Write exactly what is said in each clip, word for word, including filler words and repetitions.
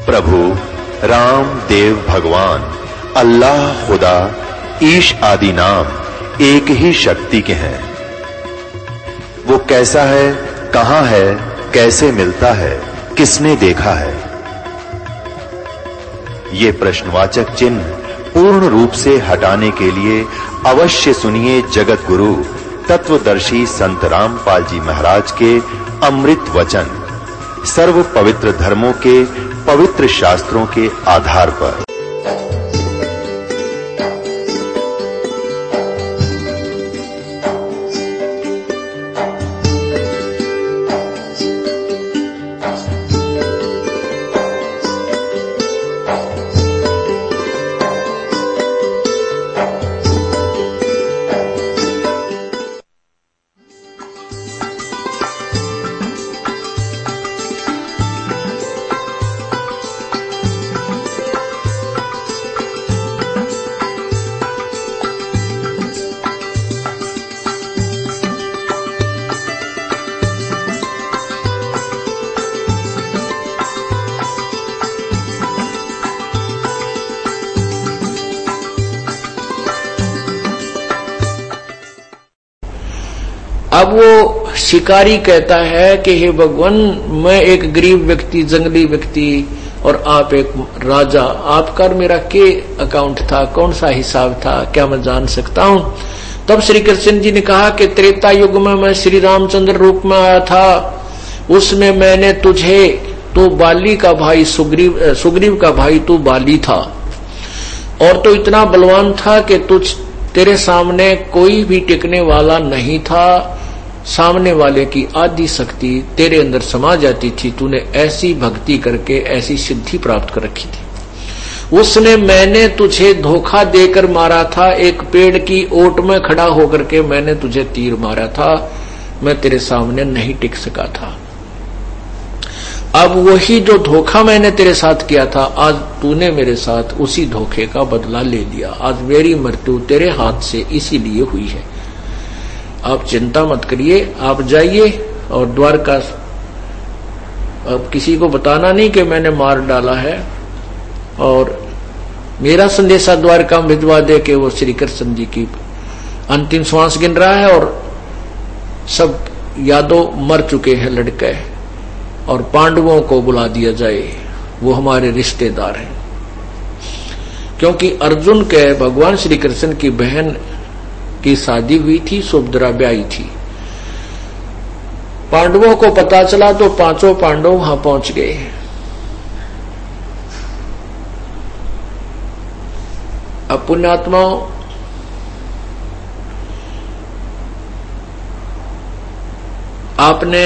प्रभु राम देव भगवान अल्लाह खुदा ईश आदि नाम एक ही शक्ति के हैं। वो कैसा है, कहां है, कैसे मिलता है, किसने देखा है? ये प्रश्नवाचक चिन्ह पूर्ण रूप से हटाने के लिए अवश्य सुनिए जगत गुरु तत्वदर्शी संत रामपाल जी महाराज के अमृत वचन, सर्व पवित्र धर्मों के पवित्र शास्त्रों के आधार पर। अब वो शिकारी कहता है कि हे भगवान, मैं एक गरीब व्यक्ति, जंगली व्यक्ति, और आप एक राजा, आपका और मेरा के अकाउंट था, कौन सा हिसाब था, क्या मैं जान सकता हूं? तब श्री कृष्ण जी ने कहा कि त्रेता युग में मैं श्री रामचंद्र रूप में आया था, उसमें मैंने तुझे, तो बाली का भाई सुग्रीव, सुग्रीव का भाई तू बाली था, और तो इतना बलवान था कि तुझ तेरे सामने कोई भी टिकने वाला नहीं था। सामने वाले की आदि शक्ति तेरे अंदर समा जाती थी, तूने ऐसी भक्ति करके ऐसी सिद्धि प्राप्त कर रखी थी। उसने मैंने तुझे धोखा देकर मारा था, एक पेड़ की ओट में खड़ा होकर के मैंने तुझे तीर मारा था, मैं तेरे सामने नहीं टिक सका था। अब वही जो धोखा मैंने तेरे साथ किया था, आज तूने मेरे साथ उसी धोखे का बदला ले लिया। आज मेरी मृत्यु तेरे हाथ से इसीलिए हुई है। आप चिंता मत करिए, आप जाइए और द्वारका, अब किसी को बताना नहीं कि मैंने मार डाला है, और मेरा संदेशा द्वारका में भिजवा दे के वो श्री कृष्ण जी की अंतिम श्वास गिन रहा है, और सब यादव मर चुके हैं लड़के, और पांडवों को बुला दिया जाए, वो हमारे रिश्तेदार हैं। क्योंकि अर्जुन के भगवान श्री कृष्ण की बहन की शादी हुई थी, सुभद्रा ब्याही थी। पांडवों को पता चला तो पांचों पांडव वहां पहुंच गए। अब पुण्यात्माओं, आपने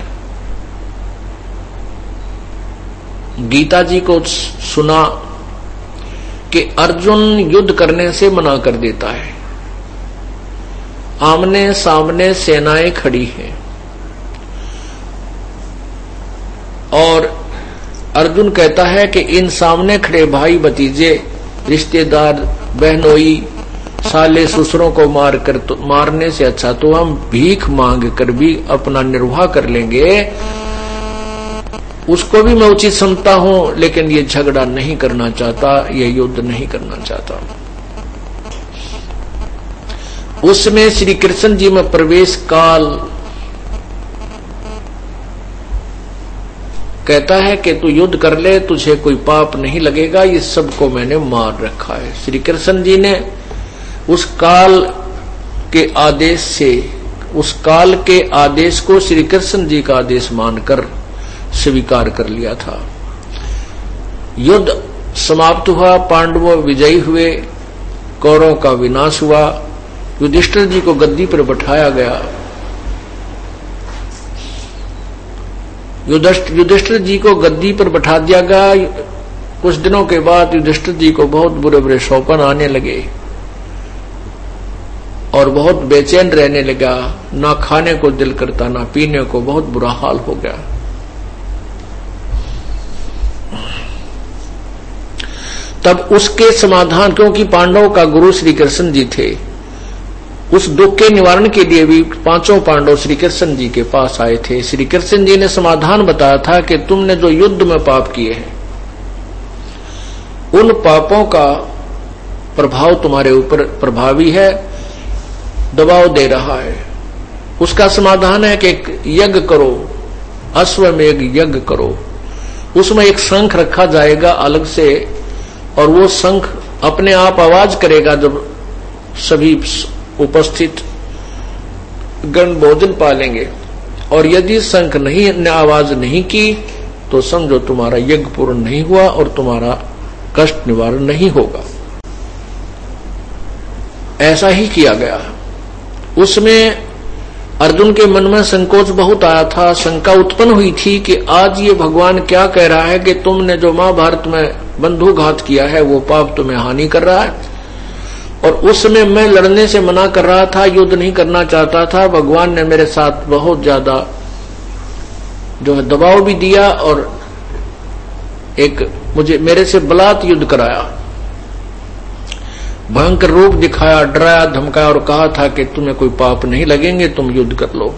गीता जी को सुना कि अर्जुन युद्ध करने से मना कर देता है। आमने सामने सेनाएं खड़ी हैं, और अर्जुन कहता है कि इन सामने खड़े भाई भतीजे, रिश्तेदार, बहनोई, साले ससुरों को मार कर तो, मारने से अच्छा तो हम भीख मांग कर भी अपना निर्वाह कर लेंगे। उसको भी मैं उचित समझता हूं, लेकिन ये झगड़ा नहीं करना चाहता, ये युद्ध नहीं करना चाहता। उसमें श्री कृष्ण जी में प्रवेश काल कहता है कि तू युद्ध कर ले, तुझे कोई पाप नहीं लगेगा, ये सबको मैंने मार रखा है। श्री कृष्ण जी ने उस काल के आदेश से, उस काल के आदेश को श्री कृष्ण जी का आदेश मानकर स्वीकार कर लिया था। युद्ध समाप्त हुआ, पांडव विजयी हुए, कौरवों का विनाश हुआ, युधिष्ठिर जी को गद्दी पर बैठाया गया। युधिष्ठिर जी को गद्दी पर बैठा दिया गया। कुछ दिनों के बाद युधिष्ठिर जी को बहुत बुरे बुरे सौपन आने लगे, और बहुत बेचैन रहने लगा, ना खाने को दिल करता, ना पीने को, बहुत बुरा हाल हो गया। तब उसके समाधान, क्योंकि पांडवों का गुरु श्री कृष्ण जी थे, उस दुख के निवारण के लिए भी पांचों पांडव श्री कृष्ण जी के पास आए थे। श्री कृष्ण जी ने समाधान बताया था कि तुमने जो युद्ध में पाप किए हैं, उन पापों का प्रभाव तुम्हारे ऊपर प्रभावी है, दबाव दे रहा है। उसका समाधान है कि एक यज्ञ करो, अश्वमेध यज्ञ करो। उसमें एक शंख रखा जाएगा अलग से, और वो शंख अपने आप आवाज करेगा जब सभी उपस्थित गण भोजन पालेंगे। और यदि शंख नहीं ने आवाज नहीं की तो समझो तुम्हारा यज्ञ पूर्ण नहीं हुआ और तुम्हारा कष्ट निवारण नहीं होगा। ऐसा ही किया गया। उसमें अर्जुन के मन में संकोच बहुत आया था, शंका उत्पन्न हुई थी कि आज ये भगवान क्या कह रहा है कि तुमने जो महाभारत में बंधुघात किया है वो पाप तुम्हें हानि कर रहा है। और उसमें मैं लड़ने से मना कर रहा था, युद्ध नहीं करना चाहता था। भगवान ने मेरे साथ बहुत ज्यादा जो है दबाव भी दिया और एक मुझे मेरे से बलात् युद्ध कराया, भयंकर रूप दिखाया, डराया धमकाया और कहा था कि तुम्हें कोई पाप नहीं लगेंगे, तुम युद्ध कर लो।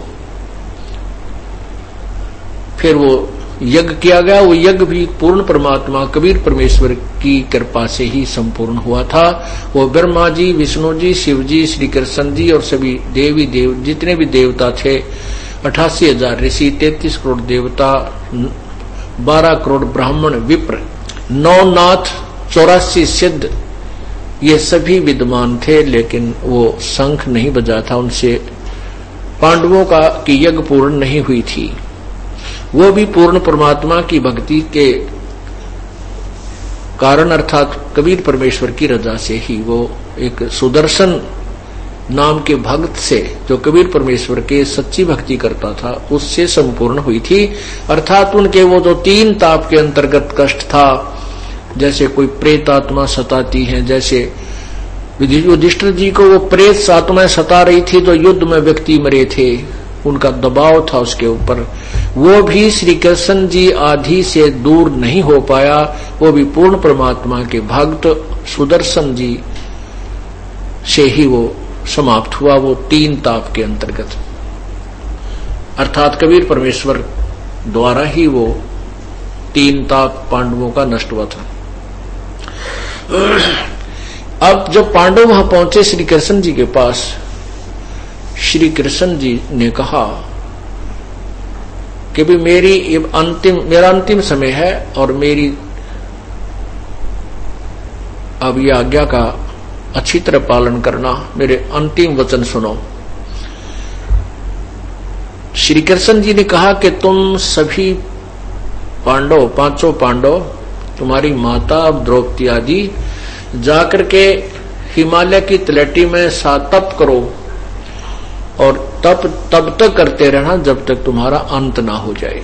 फिर वो यज्ञ किया गया। वो यज्ञ भी पूर्ण परमात्मा कबीर परमेश्वर की कृपा से ही संपूर्ण हुआ था। वो ब्रह्मा जी, विष्णु जी, शिव जी, श्री कृष्ण जी और सभी देवी देव जितने भी देवता थे, अठासी हजार ऋषि, तैतीस करोड़ देवता, बारह करोड़ ब्राह्मण, विप्र, नौ नाथ, चौरासी सिद्ध, ये सभी विद्वान थे। लेकिन वो शंख नहीं बजा था, उनसे पांडवों का की यज्ञ पूर्ण नहीं हुई थी। वो भी पूर्ण परमात्मा की भक्ति के कारण अर्थात कबीर परमेश्वर की रजा से ही, वो एक सुदर्शन नाम के भक्त से जो कबीर परमेश्वर के सच्ची भक्ति करता था उससे संपूर्ण हुई थी। अर्थात उनके वो जो तीन ताप के अंतर्गत कष्ट था, जैसे कोई प्रेत आत्मा सताती है, जैसे युधिष्ठिर जी को वो प्रेत आत्माएं सता रही थी जो युद्ध में व्यक्ति मरे थे, उनका दबाव था उसके ऊपर, वो भी श्री कृष्ण जी आदि से दूर नहीं हो पाया। वो भी पूर्ण परमात्मा के भक्त सुदर्शन जी से ही वो समाप्त हुआ, वो तीन ताप के अंतर्गत। अर्थात कबीर परमेश्वर द्वारा ही वो तीन ताप पांडवों का नष्ट हुआ था। अब जब पांडव वहां पहुंचे श्री कृष्ण जी के पास, श्री कृष्ण जी ने कहा कि भी मेरी अंतिम मेरा अंतिम समय है और मेरी अब ये आज्ञा का अच्छी तरह पालन करना, मेरे अंतिम वचन सुनो। श्री कृष्ण जी ने कहा कि तुम सभी पांडव, पांचों पांडव, तुम्हारी माता द्रौपदी आदि जाकर के हिमालय की तलहटी में सा तप करो और तप तब तक करते रहना जब तक तुम्हारा अंत ना हो जाए।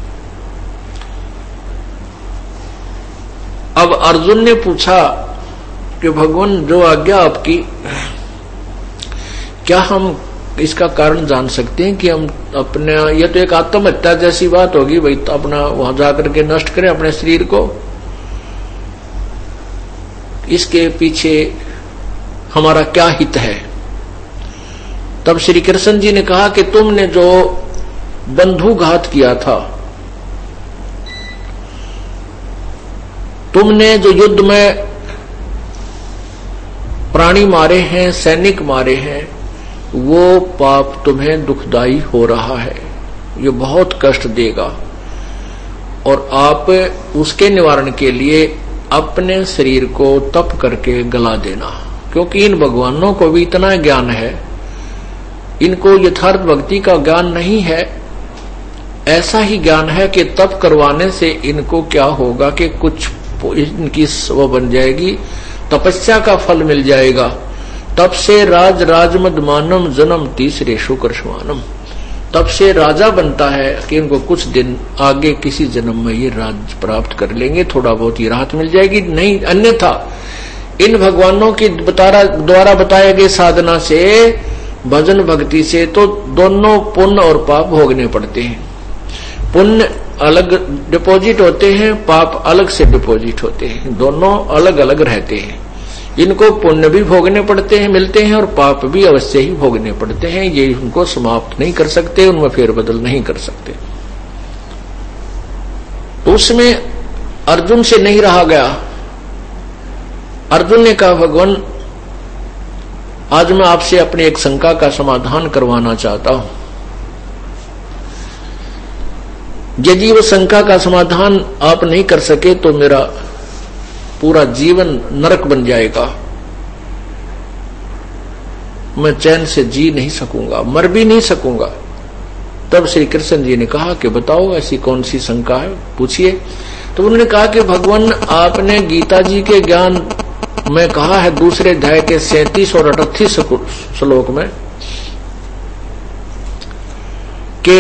अब अर्जुन ने पूछा कि भगवान जो आज्ञा आपकी, क्या हम इसका कारण जान सकते हैं कि हम अपने, ये तो एक आत्महत्या जैसी बात होगी भाई, तो अपना वहां जाकर के नष्ट करें अपने शरीर को, इसके पीछे हमारा क्या हित है। तब श्री कृष्ण जी ने कहा कि तुमने जो बंधुघात किया था, तुमने जो युद्ध में प्राणी मारे हैं, सैनिक मारे हैं, वो पाप तुम्हें दुखदाई हो रहा है, ये बहुत कष्ट देगा। और आप उसके निवारण के लिए अपने शरीर को तप करके गला देना, क्योंकि इन भगवानों को भी इतना ज्ञान है, इनको यथार्थ भक्ति का ज्ञान नहीं है। ऐसा ही ज्ञान है कि तप करवाने से इनको क्या होगा कि कुछ इनकी वो बन जाएगी, तपस्या का फल मिल जाएगा। तब से राज राजमदमानम जन्म तीसरे शुक्र श्वानम, तब से राजा बनता है कि इनको कुछ दिन आगे किसी जन्म में ये राज प्राप्त कर लेंगे, थोड़ा बहुत ही राहत मिल जाएगी। नहीं अन्यथा इन भगवानों की द्वारा बताए गए साधना से, भजन भक्ति से तो दोनों पुण्य और पाप भोगने पड़ते हैं। पुण्य अलग डिपॉजिट होते हैं, पाप अलग से डिपॉजिट होते हैं, दोनों अलग अलग रहते हैं। इनको पुण्य भी भोगने पड़ते हैं, मिलते हैं, और पाप भी अवश्य ही भोगने पड़ते हैं। ये उनको समाप्त नहीं कर सकते, उनमें फेरबदल नहीं कर सकते। तो उसमें अर्जुन से नहीं रहा गया अर्जुन ने कहा भगवान आज मैं आपसे अपनी एक शंका का समाधान करवाना चाहता हूं। यदि वो शंका का समाधान आप नहीं कर सके तो मेरा पूरा जीवन नरक बन जाएगा, मैं चैन से जी नहीं सकूंगा, मर भी नहीं सकूंगा। तब श्री कृष्ण जी ने कहा कि बताओ ऐसी कौन सी शंका है, पूछिए। तो उन्होंने कहा कि भगवान आपने गीता जी के ज्ञान में कहा है दूसरे अध्याय के सैंतीस और अड़तीस श्लोक में कि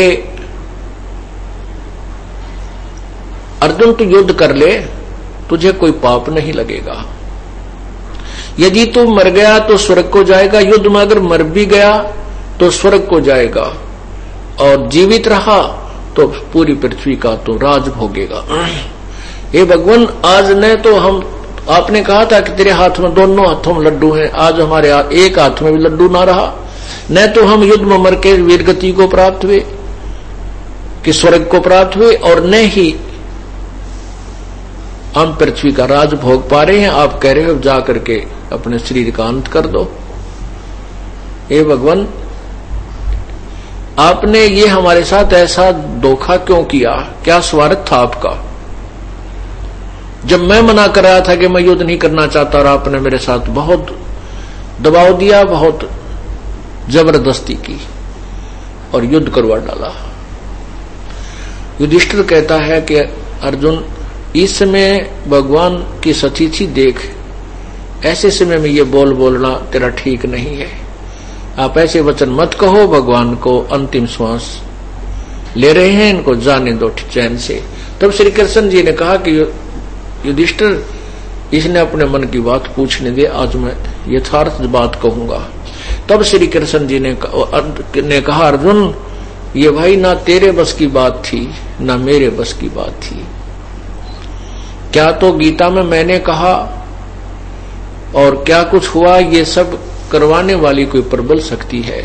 अर्जुन तू युद्ध कर ले, तुझे कोई पाप नहीं लगेगा। यदि तू मर गया तो स्वर्ग को जाएगा, युद्ध में अगर मर भी गया तो स्वर्ग को जाएगा, और जीवित रहा तो पूरी पृथ्वी का तो राज भोगेगा। हे भगवान आज न तो हम, आपने कहा था कि तेरे हाथ में दोनों हाथों में लड्डू हैं, आज हमारे एक हाथ में भी लड्डू ना रहा, न तो हम युद्ध में मर के वीरगति को प्राप्त हुए कि स्वर्ग को प्राप्त हुए, और न ही हम पृथ्वी का राज भोग पा रहे हैं। आप कह रहे हो जा करके अपने शरीर का अंत कर दो। हे भगवान आपने ये हमारे साथ ऐसा धोखा क्यों किया, क्या स्वार्थ था आपका? जब मैं मना कर रहा था कि मैं युद्ध नहीं करना चाहता और आपने मेरे साथ बहुत दबाव दिया, बहुत जबरदस्ती की और युद्ध करवा डाला। युधिष्ठिर कहता है कि अर्जुन इस समय भगवान की सतीथि देख, ऐसे समय में ये बोल बोलना तेरा ठीक नहीं है। आप ऐसे वचन मत कहो, भगवान को अंतिम श्वास ले रहे हैं, इनको जाने दो चैन से। तब श्री कृष्ण जी ने कहा कि युधिष्ठिर इसने अपने मन की बात पूछने दे, आज मैं यथार्थ बात कहूंगा। तब श्री कृष्ण जी ने ने कहा अर्जुन ये भाई ना तेरे बस की बात थी ना मेरे बस की बात थी। क्या तो गीता में मैंने कहा और क्या कुछ हुआ, ये सब करवाने वाली कोई प्रबल शक्ति है,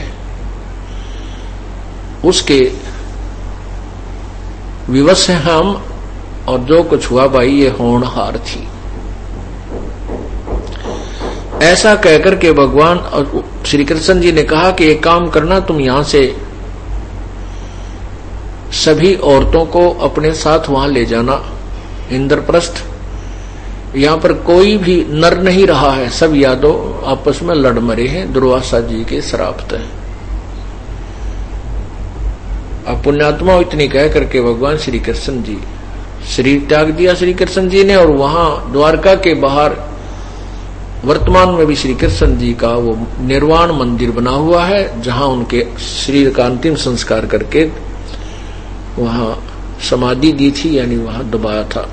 उसके विवश हैं हम, और जो कुछ हुआ भाई ये होनहार थी। ऐसा कहकर के भगवान और श्री कृष्ण जी ने कहा कि एक काम करना, तुम यहां से सभी औरतों को अपने साथ वहां ले जाना इंद्रप्रस्थ। यहां पर कोई भी नर नहीं रहा है, सब यादव आपस में लड़ मरे हैं दुर्वासा जी के श्राप हैं। अब पुण्यात्मा इतनी कह करके भगवान श्री कृष्ण जी शरीर त्याग दिया श्री कृष्ण जी ने, और वहां द्वारका के बाहर वर्तमान में भी श्री कृष्ण जी का वो निर्वाण मंदिर बना हुआ है, जहां उनके शरीर का अंतिम संस्कार करके वहां समाधि दी थी, यानी वहां दबाया था।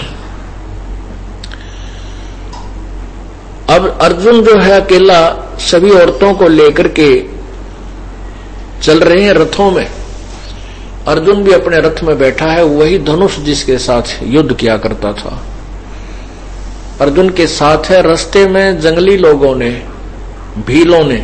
अब अर्जुन जो है अकेला सभी औरतों को लेकर के चल रहे हैं रथों में। अर्जुन भी अपने रथ में बैठा है, वही धनुष जिसके साथ युद्ध किया करता था अर्जुन के साथ है। रास्ते में जंगली लोगों ने, भीलों ने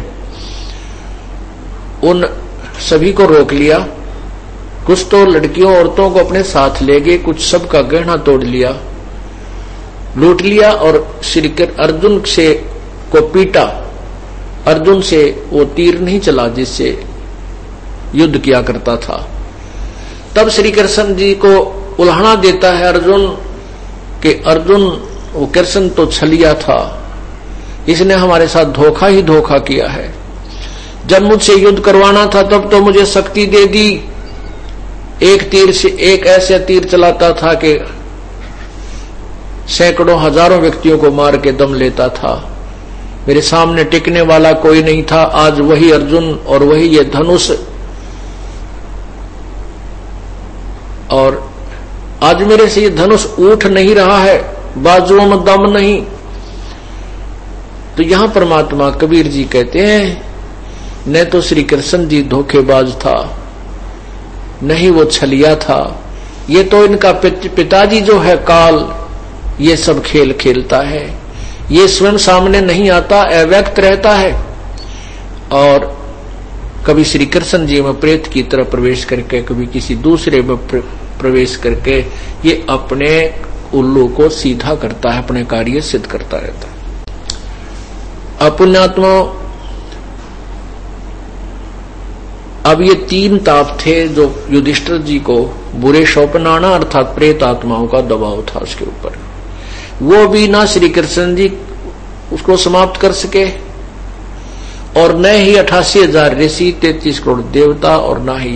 उन सभी को रोक लिया। कुछ तो लड़कियों औरतों को अपने साथ ले गए, कुछ सबका गहना तोड़ लिया, लूट लिया, और श्री अर्जुन से को पीटा। अर्जुन से वो तीर नहीं चला जिससे युद्ध किया करता था। तब श्री कृष्ण जी को उल्हाना देता है अर्जुन कि अर्जुन वो कृष्ण तो छलिया था, इसने हमारे साथ धोखा ही धोखा किया है। जब मुझसे युद्ध करवाना था तब तो मुझे शक्ति दे दी, एक तीर से एक ऐसे तीर चलाता था कि सैकड़ों हजारों व्यक्तियों को मार के दम लेता था, मेरे सामने टिकने वाला कोई नहीं था। आज वही अर्जुन और वही ये धनुष, और आज मेरे से ये धनुष उठ नहीं रहा है, बाजुओं में दम नहीं। तो यहां परमात्मा कबीर जी कहते हैं न तो श्री कृष्ण जी धोखेबाज था, नहीं वो छलिया था, ये तो इनका पिताजी जो है काल ये सब खेल खेलता है। ये स्वयं सामने नहीं आता, अव्यक्त रहता है, और कभी श्री कृष्ण जी में प्रेत की तरह प्रवेश करके, कभी किसी दूसरे में प्रवेश करके ये अपने उल्लू को सीधा करता है, अपने कार्य सिद्ध करता रहता है। अपुण्यात्मा, अब ये तीन ताप थे जो युधिष्ठिर जी को बुरे शोपनाना अर्थात प्रेत आत्माओं का दबाव था उसके ऊपर, वो भी ना श्री कृष्ण जी उसको समाप्त कर सके और न ही अठासी हजार ऋषि, तैतीस करोड़ देवता और ना ही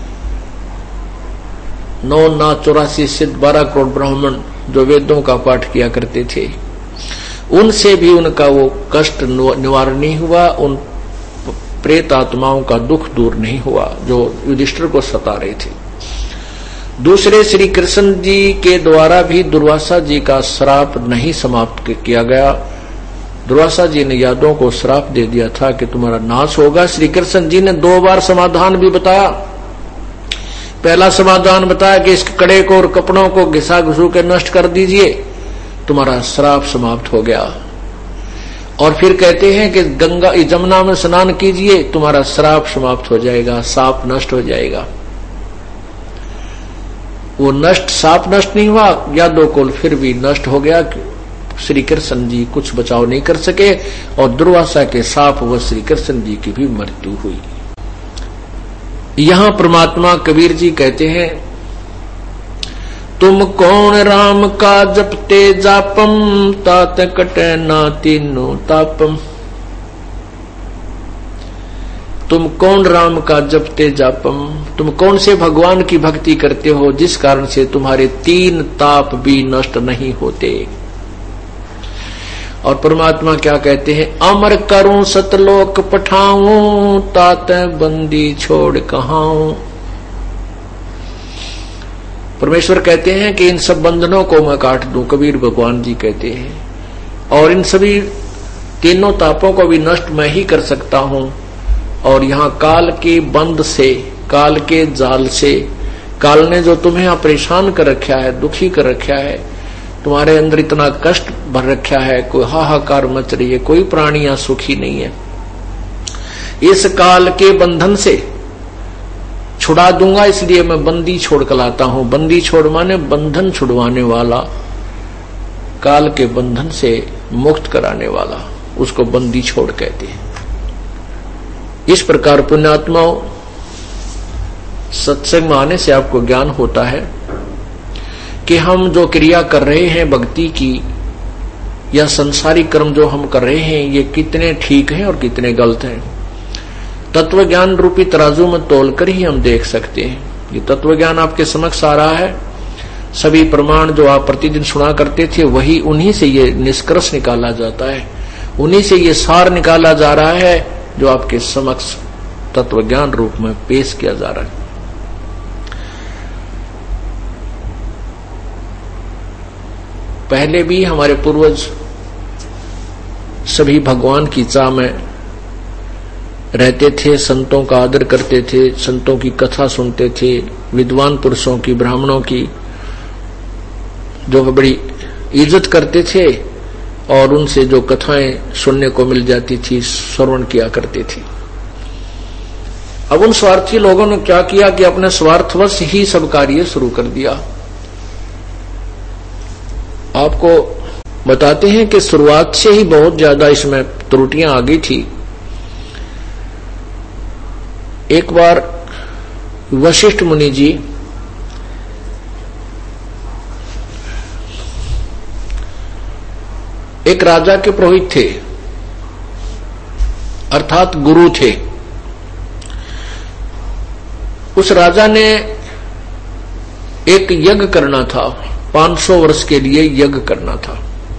नौ ना चौरासी सिद्ध, बारह करोड़ ब्राह्मण जो वेदों का पाठ किया करते थे, उनसे भी उनका वो कष्ट निवारण नहीं हुआ, उन प्रेत आत्माओं का दुख दूर नहीं हुआ जो युधिष्ठिर को सता रहे थे। दूसरे श्री कृष्ण जी के द्वारा भी दुर्वासा जी का श्राप नहीं समाप्त किया गया। दुर्वासा जी ने यादवों को श्राप दे दिया था कि तुम्हारा नाश होगा। श्री कृष्ण जी ने दो बार समाधान भी बताया। पहला समाधान बताया कि इस कड़े को और कपड़ों को घिसा घुसू के नष्ट कर दीजिए, तुम्हारा श्राप समाप्त हो गया। और फिर कहते हैं कि गंगा जमुना में स्नान कीजिए, तुम्हारा श्राप समाप्त हो जाएगा, साप नष्ट हो जाएगा। वो नष्ट साप नष्ट नहीं हुआ, यादव कुल फिर भी नष्ट हो गया। श्री कृष्ण जी कुछ बचाव नहीं कर सके और दुर्वासा के साप व श्री कृष्ण जी की भी मृत्यु हुई। यहां परमात्मा कबीर जी कहते हैं, तुम कौन राम का जपते जापम, तात कटे ना तीनों तापम। तुम कौन राम का जपते जापम, तुम कौन से भगवान की भक्ति करते हो जिस कारण से तुम्हारे तीन ताप भी नष्ट नहीं होते। और परमात्मा क्या कहते हैं, अमर करूं सतलोक पठाऊं, तात बंदी छोड़ कहाऊं। परमेश्वर कहते हैं कि इन सब बंधनों को मैं काट दूं, कबीर भगवान जी कहते हैं, और इन सभी तीनों तापों को भी नष्ट मैं ही कर सकता हूं। और यहाँ काल के बंद से, काल के जाल से, काल ने जो तुम्हें यहाँ परेशान कर रखा है, दुखी कर रखा है, तुम्हारे अंदर इतना कष्ट भर रखा है, कोई हाहाकार मच रही है, कोई प्राणी यहाँ सुखी नहीं है। इस काल के बंधन से छुड़ा दूंगा, इसलिए मैं बंदी छोड़ कर लाता हूं। बंदी छोड़ माने बंधन छुड़वाने वाला, काल के बंधन से मुक्त कराने वाला, उसको बंदी छोड़ कहते हैं। इस प्रकार पुण्यात्माओं, सत्संग में आने से आपको ज्ञान होता है कि हम जो क्रिया कर रहे हैं भक्ति की या संसारिक कर्म जो हम कर रहे हैं, ये कितने ठीक हैं और कितने गलत हैं। तत्व ज्ञान रूपी तराजू में तोलकर ही हम देख सकते हैं। ये तत्व ज्ञान आपके समक्ष आ रहा है। सभी प्रमाण जो आप प्रतिदिन सुना करते थे, वही उन्हीं से ये निष्कर्ष निकाला जाता है, उन्हीं से ये सार निकाला जा रहा है जो आपके समक्ष तत्व ज्ञान रूप में पेश किया जा रहा है। पहले भी हमारे पूर्वज सभी भगवान की चाह में रहते थे, संतों का आदर करते थे, संतों की कथा सुनते थे, विद्वान पुरुषों की, ब्राह्मणों की जो बड़ी इज्जत करते थे और उनसे जो कथाएं सुनने को मिल जाती थी, श्रवण किया करते थे। अब उन स्वार्थी लोगों ने क्या किया कि अपने स्वार्थवश ही सब कार्य शुरू कर दिया। आपको बताते हैं कि शुरुआत से ही बहुत ज्यादा इसमें त्रुटियां आ गई थी। एक बार वशिष्ठ मुनि जी एक राजा के पुरोहित थे, अर्थात गुरु थे। उस राजा ने एक यज्ञ करना था, पांच सौ वर्ष के लिए यज्ञ करना था,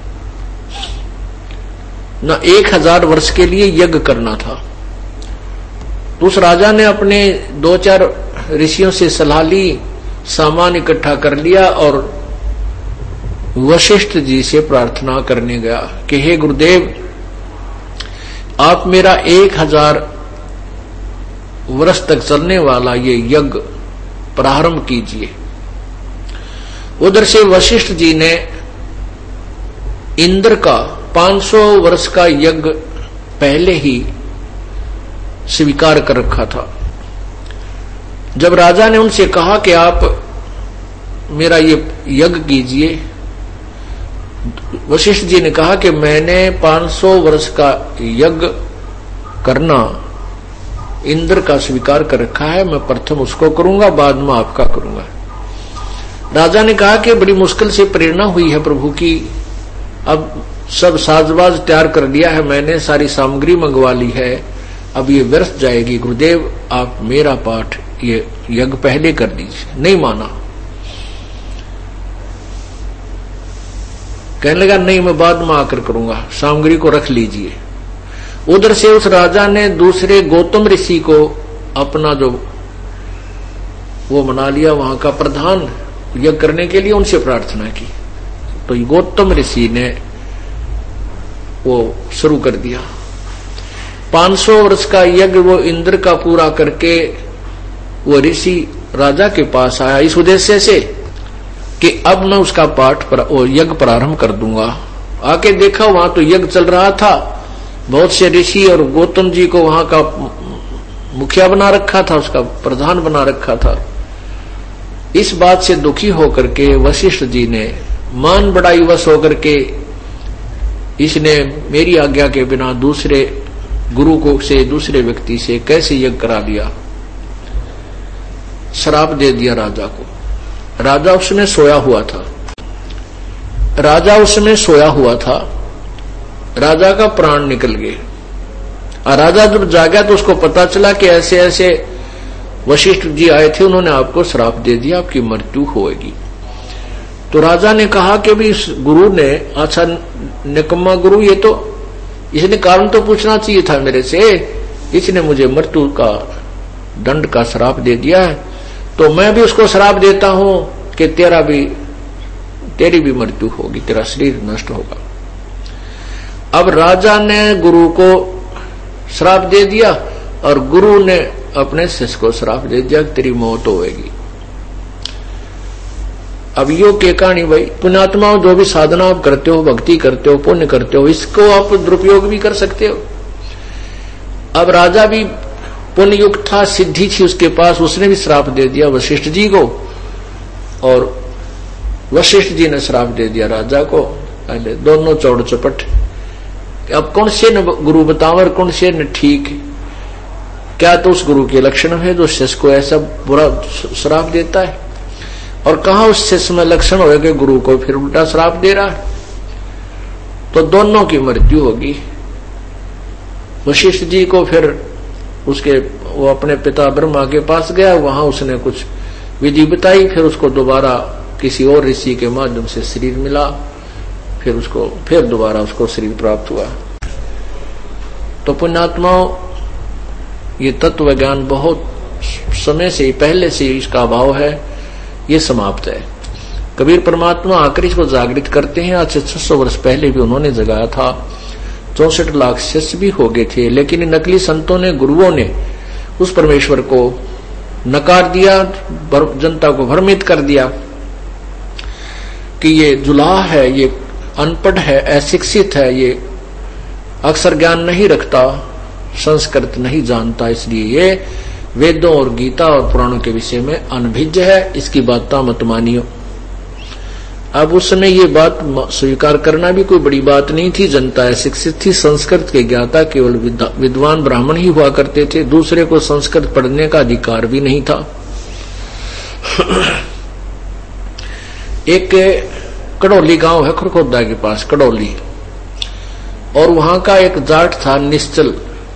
न एक हजार वर्ष के लिए यज्ञ करना था। तो उस राजा ने अपने दो चार ऋषियों से सलाह ली, सामान इकट्ठा कर लिया और वशिष्ठ जी से प्रार्थना करने गया कि हे गुरुदेव, आप मेरा एक हजार वर्ष तक चलने वाला ये यज्ञ प्रारंभ कीजिए। उधर से वशिष्ठ जी ने इंद्र का पांच सौ वर्ष का यज्ञ पहले ही स्वीकार कर रखा था। जब राजा ने उनसे कहा कि आप मेरा ये यज्ञ कीजिए, वशिष्ठ जी ने कहा कि मैंने पाँच सौ वर्ष का यज्ञ करना इंद्र का स्वीकार कर रखा है, मैं प्रथम उसको करूंगा, बाद में आपका करूंगा। राजा ने कहा कि बड़ी मुश्किल से प्रेरणा हुई है प्रभु की, अब सब साजबाज तैयार कर लिया है मैंने, सारी सामग्री मंगवा ली है, अब ये व्यर्थ जाएगी, गुरुदेव आप मेरा पाठ ये यज्ञ पहले कर दीजिए। नहीं माना, कहने लगा नहीं मैं बाद में आकर करूंगा, सामग्री को रख लीजिए। उधर से उस राजा ने दूसरे गौतम ऋषि को अपना जो वो बना लिया, वहां का प्रधान यज्ञ करने के लिए उनसे प्रार्थना की। तो गौतम ऋषि ने वो शुरू कर दिया। पाँच सौ वर्ष का यज्ञ वो इंद्र का पूरा करके वो ऋषि राजा के पास आया इस उद्देश्य से कि अब मैं उसका पाठ पर, यज्ञ प्रारंभ कर दूंगा। आके देखा वहां तो यज्ञ चल रहा था, बहुत से ऋषि और गौतम जी को वहां का मुखिया बना रखा था, उसका प्रधान बना रखा था। इस बात से दुखी होकर के वशिष्ठ जी ने मान बढ़ाई वश होकर के इसने मेरी आज्ञा के बिना दूसरे गुरु को से दूसरे व्यक्ति से कैसे यज्ञ करा लिया, श्राप दे दिया राजा को। राजा उसमें सोया हुआ था, राजा उसमें सोया हुआ था, राजा का प्राण निकल गए। और राजा जब जागा तो उसको पता चला कि ऐसे ऐसे वशिष्ठ जी आए थे, उन्होंने आपको श्राप दे दिया, आपकी मृत्यु होगी। तो राजा ने कहा कि भी इस गुरु ने, अच्छा निकम्मा गुरु, ये तो इसने कारण तो पूछना चाहिए था मेरे से, इसने मुझे मृत्यु का दंड का श्राप दे दिया है, तो मैं भी उसको श्राप देता हूं कि तेरा भी तेरी भी मृत्यु होगी, तेरा शरीर नष्ट होगा। अब राजा ने गुरु को श्राप दे दिया और गुरु ने अपने शिष्य को श्राप दे दिया, तेरी मौत होगी। अब यो के कहानी भाई, पुण्यात्माओं जो भी साधना आप करते हो, भक्ति करते हो, पुण्य करते हो, इसको आप दुरुपयोग भी कर सकते हो। अब राजा भी पुण्य युक्त था, सिद्धि थी उसके पास, उसने भी श्राप दे दिया वशिष्ठ जी को, और वशिष्ठ जी ने श्राप दे दिया राजा को। पहले दोनों चौड़ चपट। अब कौन से न गुरु बताओ और कौन से न ठीक? क्या तो उस गुरु के लक्षण है जो शिष्य को ऐसा बुरा श्राप देता है, और कहा उस शिष्य में लक्षण होगा गुरु को फिर उल्टा श्राप दे रहा है, तो दोनों की मृत्यु होगी। वशिष्ठ जी को फिर उसके वो अपने पिता ब्रह्मा के पास गया, वहां उसने कुछ विधि बताई, फिर उसको दोबारा किसी और ऋषि के माध्यम से शरीर मिला, फिर उसको फिर दोबारा उसको शरीर प्राप्त हुआ। तो पुण्यात्माओं, ये तत्व ज्ञान बहुत समय से पहले से इसका अभाव है, ये समाप्त है। कबीर परमात्मा आकर इसको जागृत करते हैं। आज से छह सौ वर्ष पहले भी उन्होंने जगाया था, चौसठ लाख शिष्य भी हो गए थे, लेकिन नकली संतों ने, गुरुओं ने उस परमेश्वर को नकार दिया, जनता को भ्रमित कर दिया कि ये जुलाह है, ये अनपढ़ है, अशिक्षित है, ये अक्षर ज्ञान नहीं रखता, संस्कृत नहीं जानता, इसलिए ये वेदों और गीता और पुराणों के विषय में अनभिज्ञ है, इसकी बात मत मानियो। अब उस समय ये बात स्वीकार करना भी कोई बड़ी बात नहीं थी, जनता अशिक्षित थी, संस्कृत के ज्ञाता केवल विद्वान ब्राह्मण ही हुआ करते थे, दूसरे को संस्कृत पढ़ने का अधिकार भी नहीं था। एक कड़ौली गांव है खरखोदा के पास, कड़ौली, और वहां का एक जाट था निश्चल।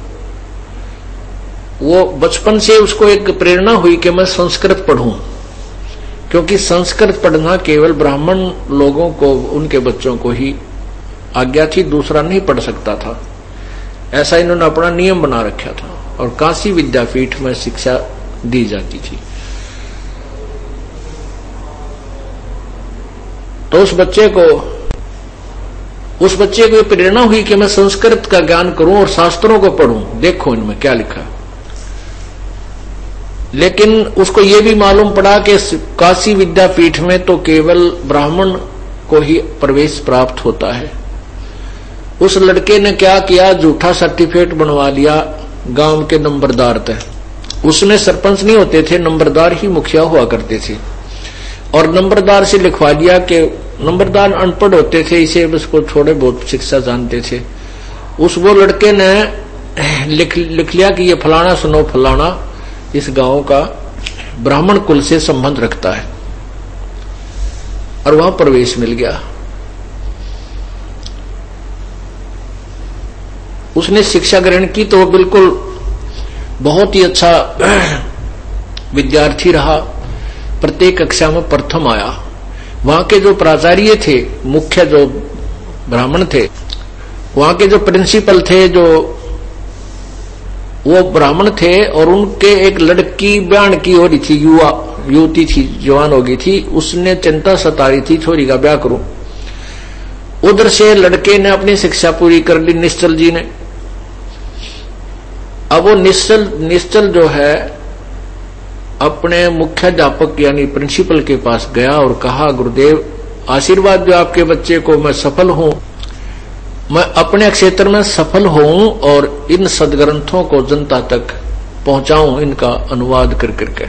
वो बचपन से उसको एक प्रेरणा हुई कि मैं संस्कृत पढ़ूं, क्योंकि संस्कृत पढ़ना केवल ब्राह्मण लोगों को, उनके बच्चों को ही आज्ञा थी, दूसरा नहीं पढ़ सकता था। ऐसा इन्होंने अपना नियम बना रखा था, और काशी विद्यापीठ में शिक्षा दी जाती थी। तो उस बच्चे को उस बच्चे को प्रेरणा हुई कि मैं संस्कृत का ज्ञान करूं और शास्त्रों को पढ़ूं, देखो इनमें क्या लिखा। लेकिन उसको ये भी मालूम पड़ा कि काशी विद्यापीठ में तो केवल ब्राह्मण को ही प्रवेश प्राप्त होता है। उस लड़के ने क्या किया, झूठा सर्टिफिकेट बनवा लिया गांव के नंबरदार तक। उसमें सरपंच नहीं होते थे, नंबरदार ही मुखिया हुआ करते थे, और नंबरदार से लिखवा लिया कि नंबरदार अनपढ़ होते थे, इसे उसको थोड़े बहुत शिक्षा जानते थे। उस वो लड़के ने लिख लिख लिया कि ये फलाना सुनो फलाना इस गांव का ब्राह्मण कुल से संबंध रखता है, और वहां प्रवेश मिल गया। उसने शिक्षा ग्रहण की तो वो बिल्कुल बहुत ही अच्छा विद्यार्थी रहा, प्रत्येक कक्षा में प्रथम आया। वहां के जो प्राचार्य थे, मुख्य जो ब्राह्मण थे, वहां के जो प्रिंसिपल थे, जो वो ब्राह्मण थे, और उनके एक लड़की ब्याह की हो रही थी, युवा युवती थी, जवान हो गई थी। उसने चिंता सता रही थी छोरी का ब्याह करूं। उधर से लड़के ने अपनी शिक्षा पूरी कर ली, निश्चल जी ने। अब वो निश्चल निश्चल जो है अपने मुख्याध्यापक यानी प्रिंसिपल के पास गया और कहा, गुरुदेव आशीर्वाद दो आपके बच्चे को, मैं सफल हूं, मैं अपने क्षेत्र में सफल हूं और इन सदग्रंथों को जनता तक पहुंचाऊं, इनका अनुवाद कर करके।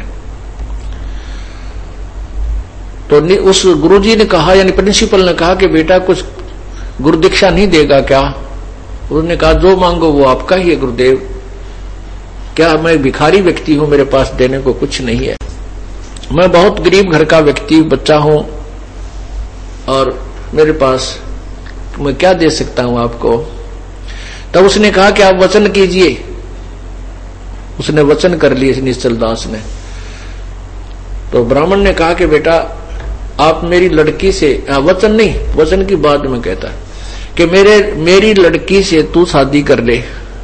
तो उस गुरुजी ने कहा, यानी प्रिंसिपल ने कहा कि बेटा कुछ गुरु दीक्षा नहीं देगा क्या? उन्होंने कहा जो मांगो वो आपका ही है गुरुदेव, क्या मैं भिखारी व्यक्ति हूं, मेरे पास देने को कुछ नहीं है, मैं बहुत गरीब घर का व्यक्ति बच्चा हूं और मेरे पास मैं क्या दे सकता हूं आपको। तब उसने कहा कि आप वचन कीजिए। उसने वचन कर लिए निश्चल दास ने। तो ब्राह्मण ने कहा कि बेटा आप मेरी लड़की से, आ, वचन नहीं, वचन की बात में कहता है कि मेरे मेरी लड़की से तू शादी कर ले,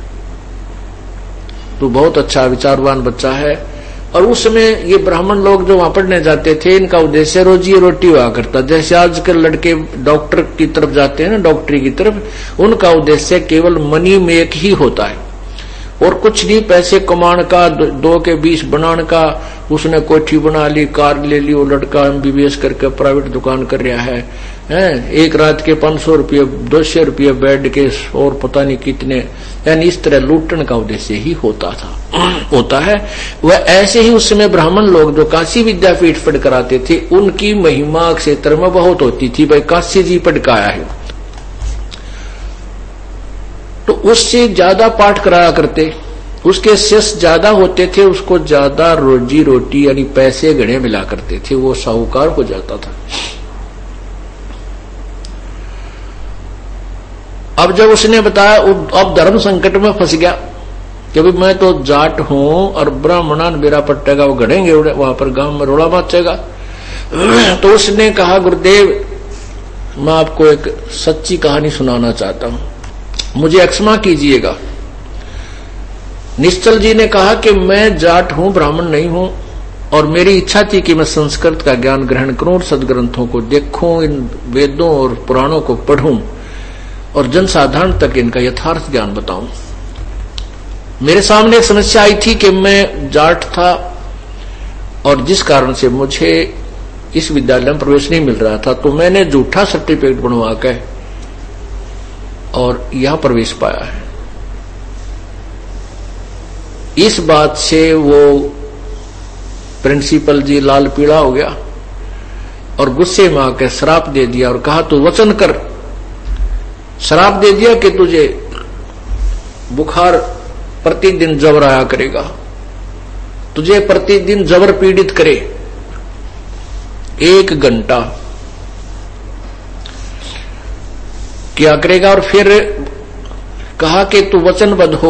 तू बहुत अच्छा विचारवान बच्चा है। और उस समय ये ब्राह्मण लोग जो वहां पढ़ने जाते थे, इनका उद्देश्य रोजी रोटी हुआ करता। जैसे आजकल लड़के डॉक्टर की तरफ जाते हैं ना, डॉक्टरी की तरफ, उनका उद्देश्य केवल मनी मेक ही होता है और कुछ नहीं, पैसे कमाने का, दो के बीस बनाने का। उसने कोठी बना ली, कार ले ली, वो लड़का एमबीबीएस करके प्राइवेट दुकान कर रहा है, हैं? एक रात के पांच सौ रुपये दो सौ रुपये बेड के और पता नहीं कितने, यानी इस तरह लूटने का उद्देश्य ही होता था होता है। वह ऐसे ही उस समय ब्राह्मण लोग जो काशी विद्यापीठ पढ़ कराते थे, उनकी महिमा क्षेत्र में बहुत होती थी, भाई काशी जी पढ़ के आया है, तो उससे ज्यादा पाठ कराया करते, उसके शिष्य ज्यादा होते थे, उसको ज्यादा रोजी रोटी यानी पैसे गणे मिला करते थे, वो साहूकार हो जाता था। अब जब उसने बताया, अब धर्म संकट में फंस गया कि भाई मैं तो जाट हूं और ब्राह्मणान मेरा पट्टेगा, वो गढ़ेंगे वहां पर, गांव में रोड़ा मचेगा। तो उसने कहा गुरुदेव मैं आपको एक सच्ची कहानी सुनाना चाहता हूं, मुझे क्षमा कीजिएगा। निश्चल जी ने कहा कि मैं जाट हूं, ब्राह्मण नहीं हूं, और मेरी इच्छा थी कि मैं संस्कृत का ज्ञान ग्रहण करूं और सदग्रंथों को देखूं, इन वेदों और पुराणों को पढ़ूं और जनसाधारण तक इनका यथार्थ ज्ञान बताऊं। मेरे सामने एक समस्या आई थी कि मैं जाट था और जिस कारण से मुझे इस विद्यालय में प्रवेश नहीं मिल रहा था, तो मैंने झूठा सर्टिफिकेट बनवा के और यहां प्रवेश पाया है। इस बात से वो प्रिंसिपल जी लाल पीला हो गया और गुस्से में आकर श्राप दे दिया और कहा तू वचन कर। श्राप दे दिया कि तुझे बुखार प्रतिदिन जबर आया करेगा, तुझे प्रतिदिन जबर पीड़ित करे एक घंटा क्या करेगा, और फिर कहा कि तू वचनबद्ध हो,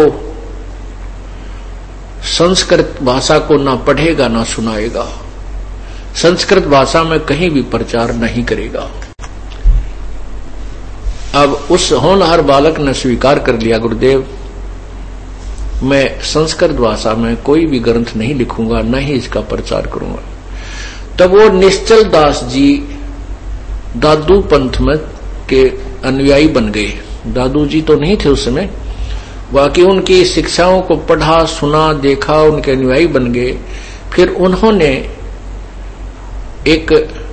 संस्कृत भाषा को ना पढ़ेगा ना सुनाएगा, संस्कृत भाषा में कहीं भी प्रचार नहीं करेगा। अब उस होनहार बालक ने स्वीकार कर लिया, गुरुदेव मैं संस्कृत भाषा में कोई भी ग्रंथ नहीं लिखूंगा, न ही इसका प्रचार करूंगा। तब वो निश्चल दास जी दादू पंथ में के अनुयायी बन गए। दादू जी तो नहीं थे उस समय, बाकी उनकी शिक्षाओं को पढ़ा सुना देखा, उनके अनुयायी बन गए। फिर उन्होंने एक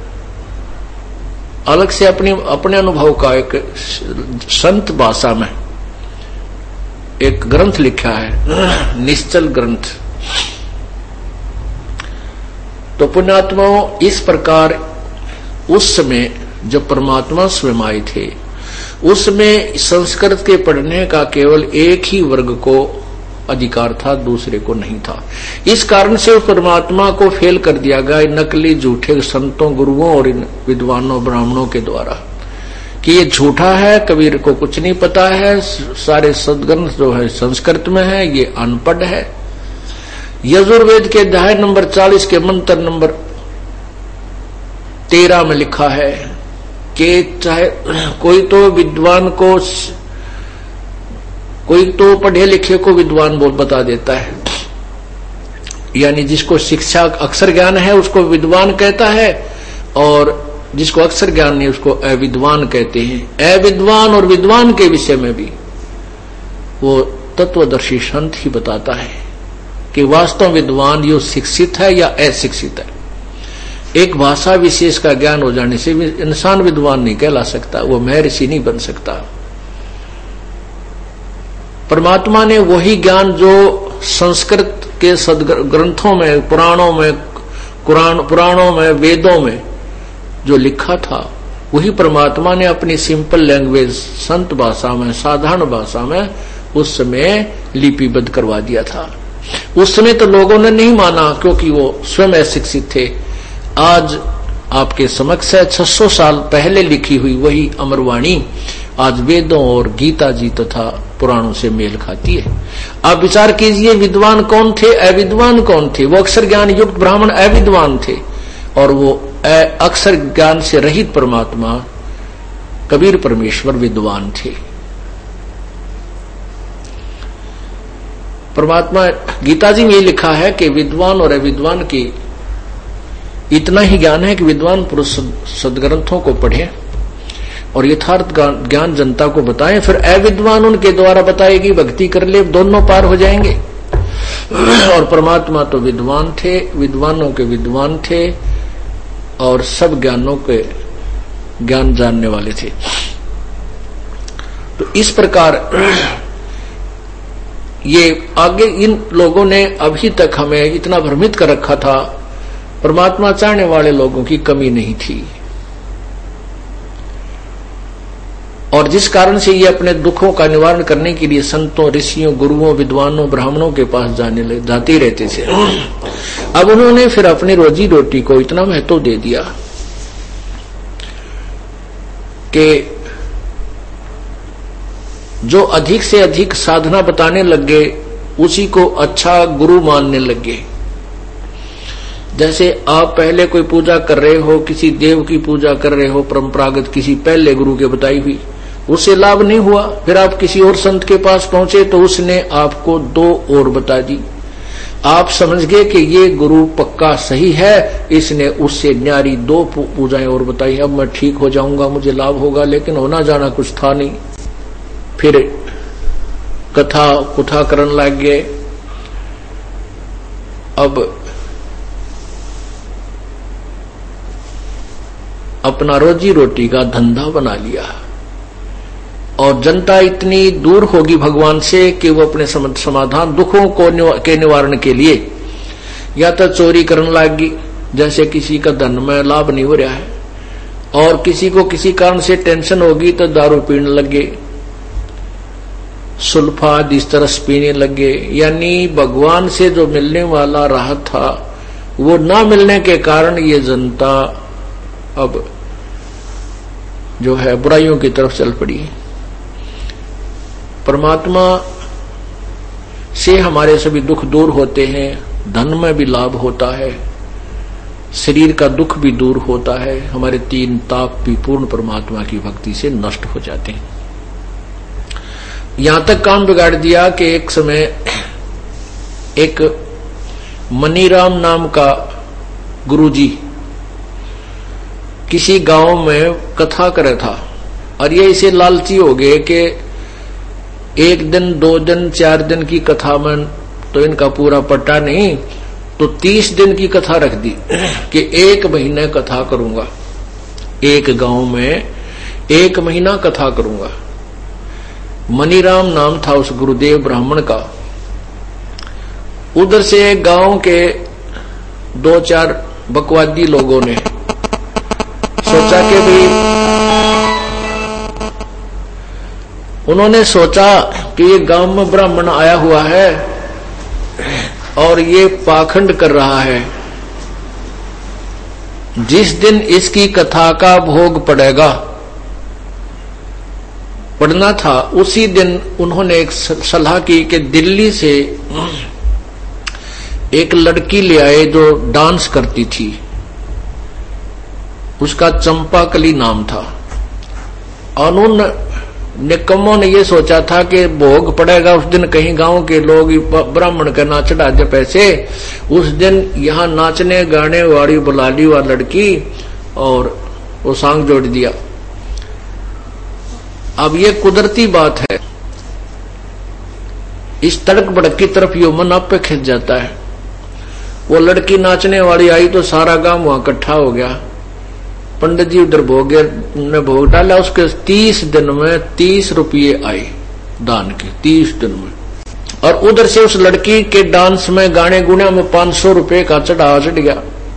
अलग से अपने अपने अनुभव का एक संत भाषा में एक ग्रंथ लिखा है, निश्चल ग्रंथ। तो पुण्यात्माओं, इस प्रकार उस समय जब परमात्मा स्वयं आए थे, उसमें संस्कृत के पढ़ने का केवल एक ही वर्ग को अधिकार था, दूसरे को नहीं था। इस कारण से उस परमात्मा को फेल कर दिया गया नकली झूठे संतों, गुरुओं और इन विद्वानों ब्राह्मणों के द्वारा कि ये झूठा है, कबीर को कुछ नहीं पता है, सारे सदग्रंथ जो है संस्कृत में है, ये अनपढ़ है। यजुर्वेद के अध्याय नंबर चालीस के मंत्र नंबर तेरह में लिखा है कि चाहे कोई तो विद्वान को, कोई तो पढ़े लिखे को विद्वान बोल बता देता है, यानी जिसको शिक्षा अक्षर ज्ञान है उसको विद्वान कहता है, और जिसको अक्षर ज्ञान नहीं उसको अविद्वान कहते हैं। अविद्वान और विद्वान के विषय में भी वो तत्वदर्शी संत ही बताता है कि वास्तव विद्वान यो शिक्षित है या अशिक्षित है। एक भाषा विशेष का ज्ञान हो जाने से इंसान विद्वान नहीं कहला सकता, वो महर्षि नहीं बन सकता। परमात्मा ने वही ज्ञान जो संस्कृत के सदग्रंथों में, पुराणों में, कुरान पुराणों में, वेदों में जो लिखा था, वही परमात्मा ने अपनी सिंपल लैंग्वेज, संत भाषा में, साधारण भाषा में उस समय लिपिबद्ध करवा दिया था। उस समय तो लोगों ने नहीं माना क्योंकि वो स्वयं अशिक्षित थे। आज आपके समक्ष है छह सौ साल पहले लिखी हुई वही अमरवाणी आज वेदों और गीता जी तथा पुराणों से मेल खाती है। आप विचार कीजिए, विद्वान कौन थे, अविद्वान कौन थे? वो अक्षर ज्ञान युक्त ब्राह्मण अविद्वान थे, और वो अक्षर ज्ञान से रहित परमात्मा कबीर परमेश्वर विद्वान थे। परमात्मा गीता जी में लिखा है कि विद्वान और अविद्वान की इतना ही ज्ञान है कि विद्वान पुरुष सदग्रंथों को पढ़े और यथार्थ ज्ञान जनता को बताएं, फिर अविद्वान उनके द्वारा बताएगी, भक्ति कर ले, दोनों पार हो जाएंगे। और परमात्मा तो विद्वान थे, विद्वानों के विद्वान थे और सब ज्ञानों के ज्ञान जानने वाले थे। तो इस प्रकार ये आगे इन लोगों ने अभी तक हमें इतना भ्रमित कर रखा था। परमात्मा चाहने वाले लोगों की कमी नहीं थी, और जिस कारण से ये अपने दुखों का निवारण करने के लिए संतों, ऋषियों, गुरुओं, विद्वानों, ब्राह्मणों के पास जाने जाते रहते थे। अब उन्होंने फिर अपनी रोजी रोटी को इतना महत्व दे दिया कि जो अधिक से अधिक साधना बताने लग गए उसी को अच्छा गुरु मानने लगे। जैसे आप पहले कोई पूजा कर रहे हो, किसी देव की पूजा कर रहे हो परंपरागत, किसी पहले गुरु के बताई हुई, उससे लाभ नहीं हुआ, फिर आप किसी और संत के पास पहुंचे तो उसने आपको दो और बता दी। आप समझ गए कि ये गुरु पक्का सही है, इसने उससे न्यारी दो पूजाएं और बताई, अब मैं ठीक हो जाऊंगा, मुझे लाभ होगा, लेकिन होना जाना कुछ था नहीं। फिर कथा कुथा करने लग गए। अब अपना रोजी रोटी का धंधा बना लिया, और जनता इतनी दूर होगी भगवान से कि वो अपने समाधान दुखों को के निवारण के लिए या तो चोरी करने लगी, जैसे किसी का धन में लाभ नहीं हो रहा है, और किसी को किसी कारण से टेंशन होगी तो दारू पीने लगे, सुल्फाद इस तरह पीने लगे। यानी भगवान से जो मिलने वाला राहत था वो ना मिलने के कारण ये जनता अब जो है बुराइयों की तरफ चल पड़ी। परमात्मा से हमारे सभी दुख दूर होते हैं, धन में भी लाभ होता है, शरीर का दुख भी दूर होता है, हमारे तीन ताप भी पूर्ण परमात्मा की भक्ति से नष्ट हो जाते हैं। यहां तक काम बिगाड़ दिया कि एक समय एक मनीराम नाम का गुरुजी किसी गांव में कथा करे था, और ये इसे लालची हो गए कि एक दिन, दो दिन, चार दिन की कथा में तो इनका पूरा पट्टा नहीं, तो तीस दिन की कथा रख दी कि एक महीने कथा करूंगा, एक गांव में एक महीना कथा करूंगा। मनीराम नाम था उस गुरुदेव ब्राह्मण का। उधर से गांव के दो चार बकवादी लोगों ने सोचा कि भी उन्होंने सोचा कि ये गांव में ब्राह्मण आया हुआ है और ये पाखंड कर रहा है, जिस दिन इसकी कथा का भोग पड़ेगा पढ़ना था उसी दिन उन्होंने एक सलाह की कि दिल्ली से एक लड़की ले आए जो डांस करती थी, उसका चंपाकली नाम था। और उन निकम्मों ने ये सोचा था कि भोग पड़ेगा उस दिन, कहीं गांव के लोग ब्राह्मण का नाच चढ़ा दे पैसे, उस दिन यहां नाचने गाने वाली बुला ली वह लड़की और वो सांग जोड़ दिया। अब ये कुदरती बात है, इस तड़क भड़क की तरफ यो मन आप पे खिंच जाता है। वो लड़की नाचने वाली आई तो सारा गांव वहां इकट्ठा हो गया। पंडित जी उधर भोग ने भोग डाला, उसके तीस दिन में तीस रुपये आए दान के, तीस दिन में। और उधर से उस लड़की के डांस में गाने गुने में पांच सौ रुपये का चढ़ावा चढ़ गया।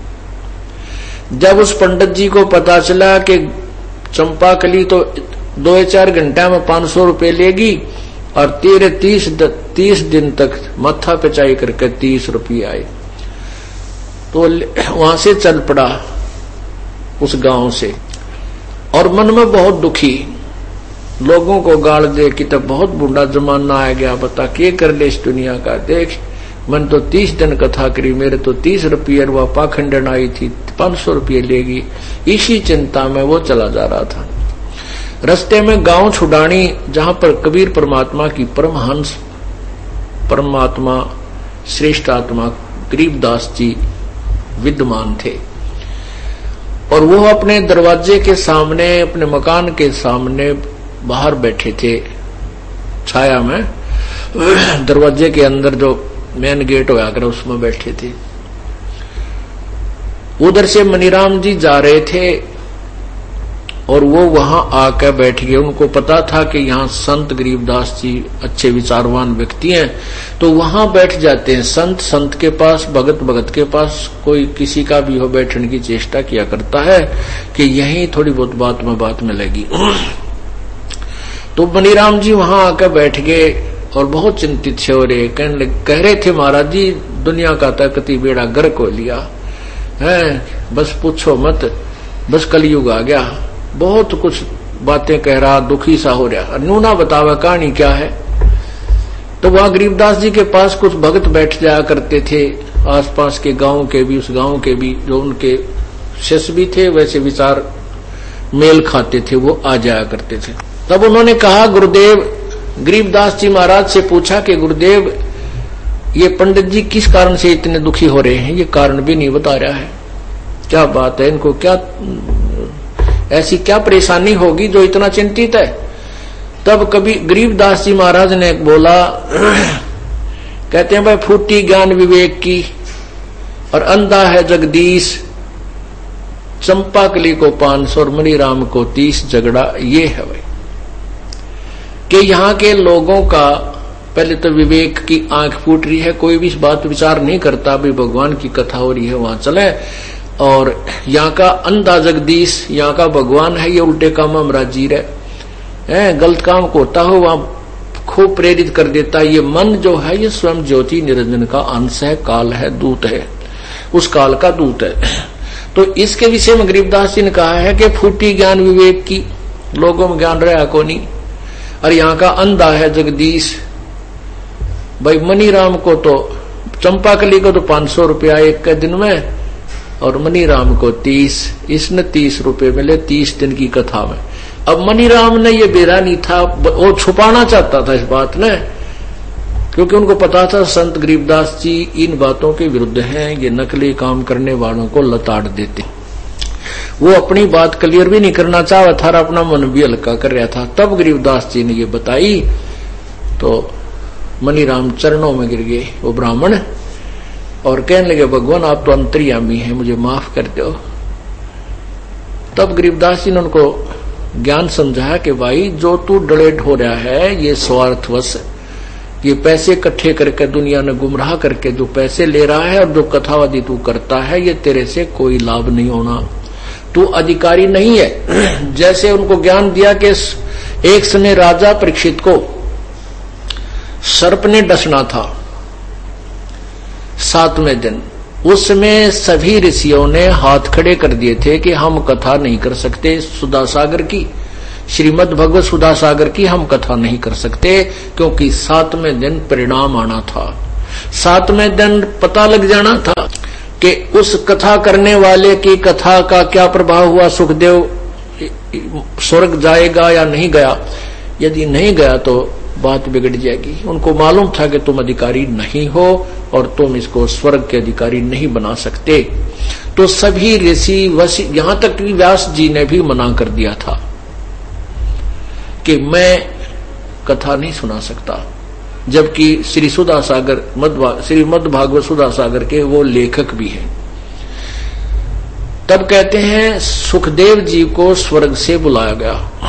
जब उस पंडित जी को पता चला कि चंपाकली तो दो चार घंटा में पांच सौ रुपये लेगी और तेरे तीस तीस दिन तक माथा पिचाई करके तीस रुपये आए, तो वहां से चल पड़ा उस गांव से। और मन में बहुत दुखी, लोगों को गाल दे कि तब बहुत बुढ़ा जमाना आ गया, बता क्या कर ले इस दुनिया का। देख मन तो तीस दिन कथा करी, मेरे तो तीस रुपये वह पाखंडन आई थी पांच सौ रुपये लेगी। इसी चिंता में वो चला जा रहा था। रस्ते में गांव छुड़ानी, जहां पर कबीर परमात्मा की परमहंस परमात्मा श्रेष्ठ आत्मा गरीबदास जी विद्यमान थे, और वो अपने दरवाजे के सामने, अपने मकान के सामने बाहर बैठे थे छाया में, दरवाजे के अंदर जो मेन गेट होया कर उसमें बैठे थे। उधर से मनीराम जी जा रहे थे और वो वहां आकर बैठ गए। उनको पता था कि यहाँ संत गरीबदास जी अच्छे विचारवान व्यक्ति हैं, तो वहां बैठ जाते हैं। संत संत के पास, भगत भगत के पास, कोई किसी का भी हो बैठने की चेष्टा किया करता है कि यही थोड़ी बहुत बात में बात में लगी। तो मनीराम जी वहां आकर बैठ गए और बहुत चिंतित से हो रहे, कहने कह रहे थे महाराज जी दुनिया का ताकती बेड़ा गर्क हो लिया है, बस पूछो मत, बस कलयुग आ गया। बहुत कुछ बातें कह रहा, दुखी सा हो रहा। नूना बतावा कहानी क्या है। तो वहां गरीबदास जी के पास कुछ भगत बैठ जाया करते थे, आसपास के गांव के भी, उस गांव के भी जो उनके शिष्य भी थे, वैसे विचार मेल खाते थे, वो आ जाया करते थे। तब उन्होंने कहा, गुरुदेव, गरीबदास जी महाराज से पूछा कि गुरुदेव ये पंडित जी किस कारण से इतने दुखी हो रहे हैं, ये कारण भी नहीं बता रहा है, क्या बात है, इनको क्या ऐसी क्या परेशानी होगी जो इतना चिंतित है। तब कभी गरीबदास जी महाराज ने बोला, कहते हैं भाई फूटी ज्ञान विवेक की और अंधा है जगदीश, चंपाकली को पांच सौ और मनीराम को तीस झगड़ा ये है भाई कि यहाँ के लोगों का पहले तो विवेक की आंख फूट रही है, कोई भी इस बात विचार नहीं करता भी भगवान की कथा हो रही है वहां चले, और यहाँ का अंधा जगदीश, यहाँ का भगवान है, ये उल्टे काम हमरा जी रहे, गलत काम को होता हो वहां खूब प्रेरित कर देता है। ये मन जो है ये स्वयं ज्योति निरंजन का अंश है, काल है, दूत है, उस काल का दूत है। तो इसके विषय में गरीबदास जी ने कहा है कि फूटी ज्ञान विवेक की, लोगों में ज्ञान रहा को नहीं, और यहाँ का अंधा है जगदीश। भाई मनीराम को तो, चंपाकली को तो पांच सौ रुपया एक के दिन में, और मनीराम को तीस, इसने तीस रुपए मिले तीस दिन की कथा में। अब मनीराम ने ये बेरा नहीं था, वो छुपाना चाहता था इस बात ने, क्योंकि उनको पता था संत गरीबदास जी इन बातों के विरुद्ध हैं, ये नकली काम करने वालों को लताड़ देते। वो अपनी बात क्लियर भी नहीं करना चाहा था, अपना मन भी हल्का कर रहा था। तब गरीबदास जी ने ये बताई तो मनीराम चरणों में गिर गए वो ब्राह्मण, और कहने लगे भगवान आप तो अंतर्यामी हैं, मुझे माफ कर दो। तब गरीबदास जी ने उनको ज्ञान समझाया कि भाई जो तू डलेट हो रहा है ये स्वार्थवश, ये पैसे इकट्ठे करके दुनिया ने गुमराह करके जो पैसे ले रहा है और जो कथावादी तू करता है, ये तेरे से कोई लाभ नहीं होना। तू अधिकारी नहीं है। जैसे उनको ज्ञान दिया कि एक समय राजा परीक्षित को सर्प ने डसना था सातवें दिन, उस समय सभी ऋषियों ने हाथ खड़े कर दिए थे कि हम कथा नहीं कर सकते सुधा सागर की, श्रीमद् भगवत सुधा सागर की हम कथा नहीं कर सकते, क्योंकि सातवें दिन परिणाम आना था। सातवें दिन पता लग जाना था कि उस कथा करने वाले की कथा का क्या प्रभाव हुआ, सुखदेव स्वर्ग जाएगा या नहीं गया। यदि नहीं गया तो बात बिगड़ जाएगी। उनको मालूम था कि तुम अधिकारी नहीं हो और तुम इसको स्वर्ग के अधिकारी नहीं बना सकते। तो सभी ऋषि वसी, यहां तक कि व्यास जी ने भी मना कर दिया था कि मैं कथा नहीं सुना सकता, जबकि श्री सुधा सागर मध्य श्रीमद् भागवत सुधा सागर के वो लेखक भी हैं। तब कहते हैं सुखदेव जी को स्वर्ग से बुलाया गया।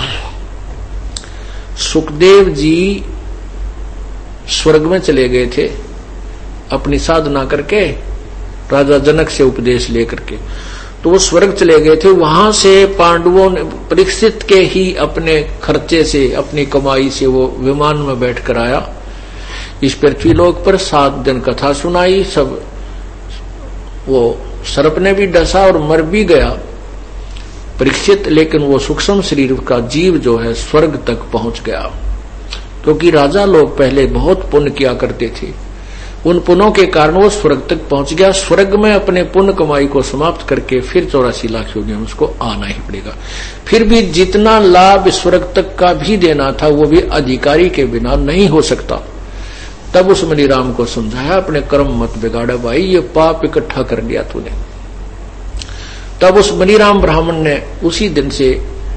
सुखदेव जी स्वर्ग में चले गए थे अपनी साधना करके, राजा जनक से उपदेश लेकर के, तो वो स्वर्ग चले गए थे। वहां से पांडवों ने परीक्षित के ही अपने खर्चे से, अपनी कमाई से वो विमान में बैठकर आया इस पृथ्वीलोक पर। सात दिन कथा सुनाई, सब वो सर्प ने भी डसा और मर भी गया परीक्षित, लेकिन वो सूक्ष्म शरीर का जीव जो है स्वर्ग तक पहुंच गया, क्योंकि राजा लोग पहले बहुत पुण्य किया करते थे। उन पुण्यों के कारण वो स्वर्ग तक पहुंच गया। स्वर्ग में अपने पुण्य कमाई को समाप्त करके फिर चौरासी लाख योगियों में उसको आना ही पड़ेगा। फिर भी जितना लाभ स्वर्ग तक का भी देना था वो भी अधिकारी के बिना नहीं हो सकता। तब उस मणिराम को समझाया, अपने कर्म मत बिगाड़ा भाई, ये पाप इकट्ठा कर लिया तूने। तब उस मणिराम ब्राह्मण ने उसी दिन से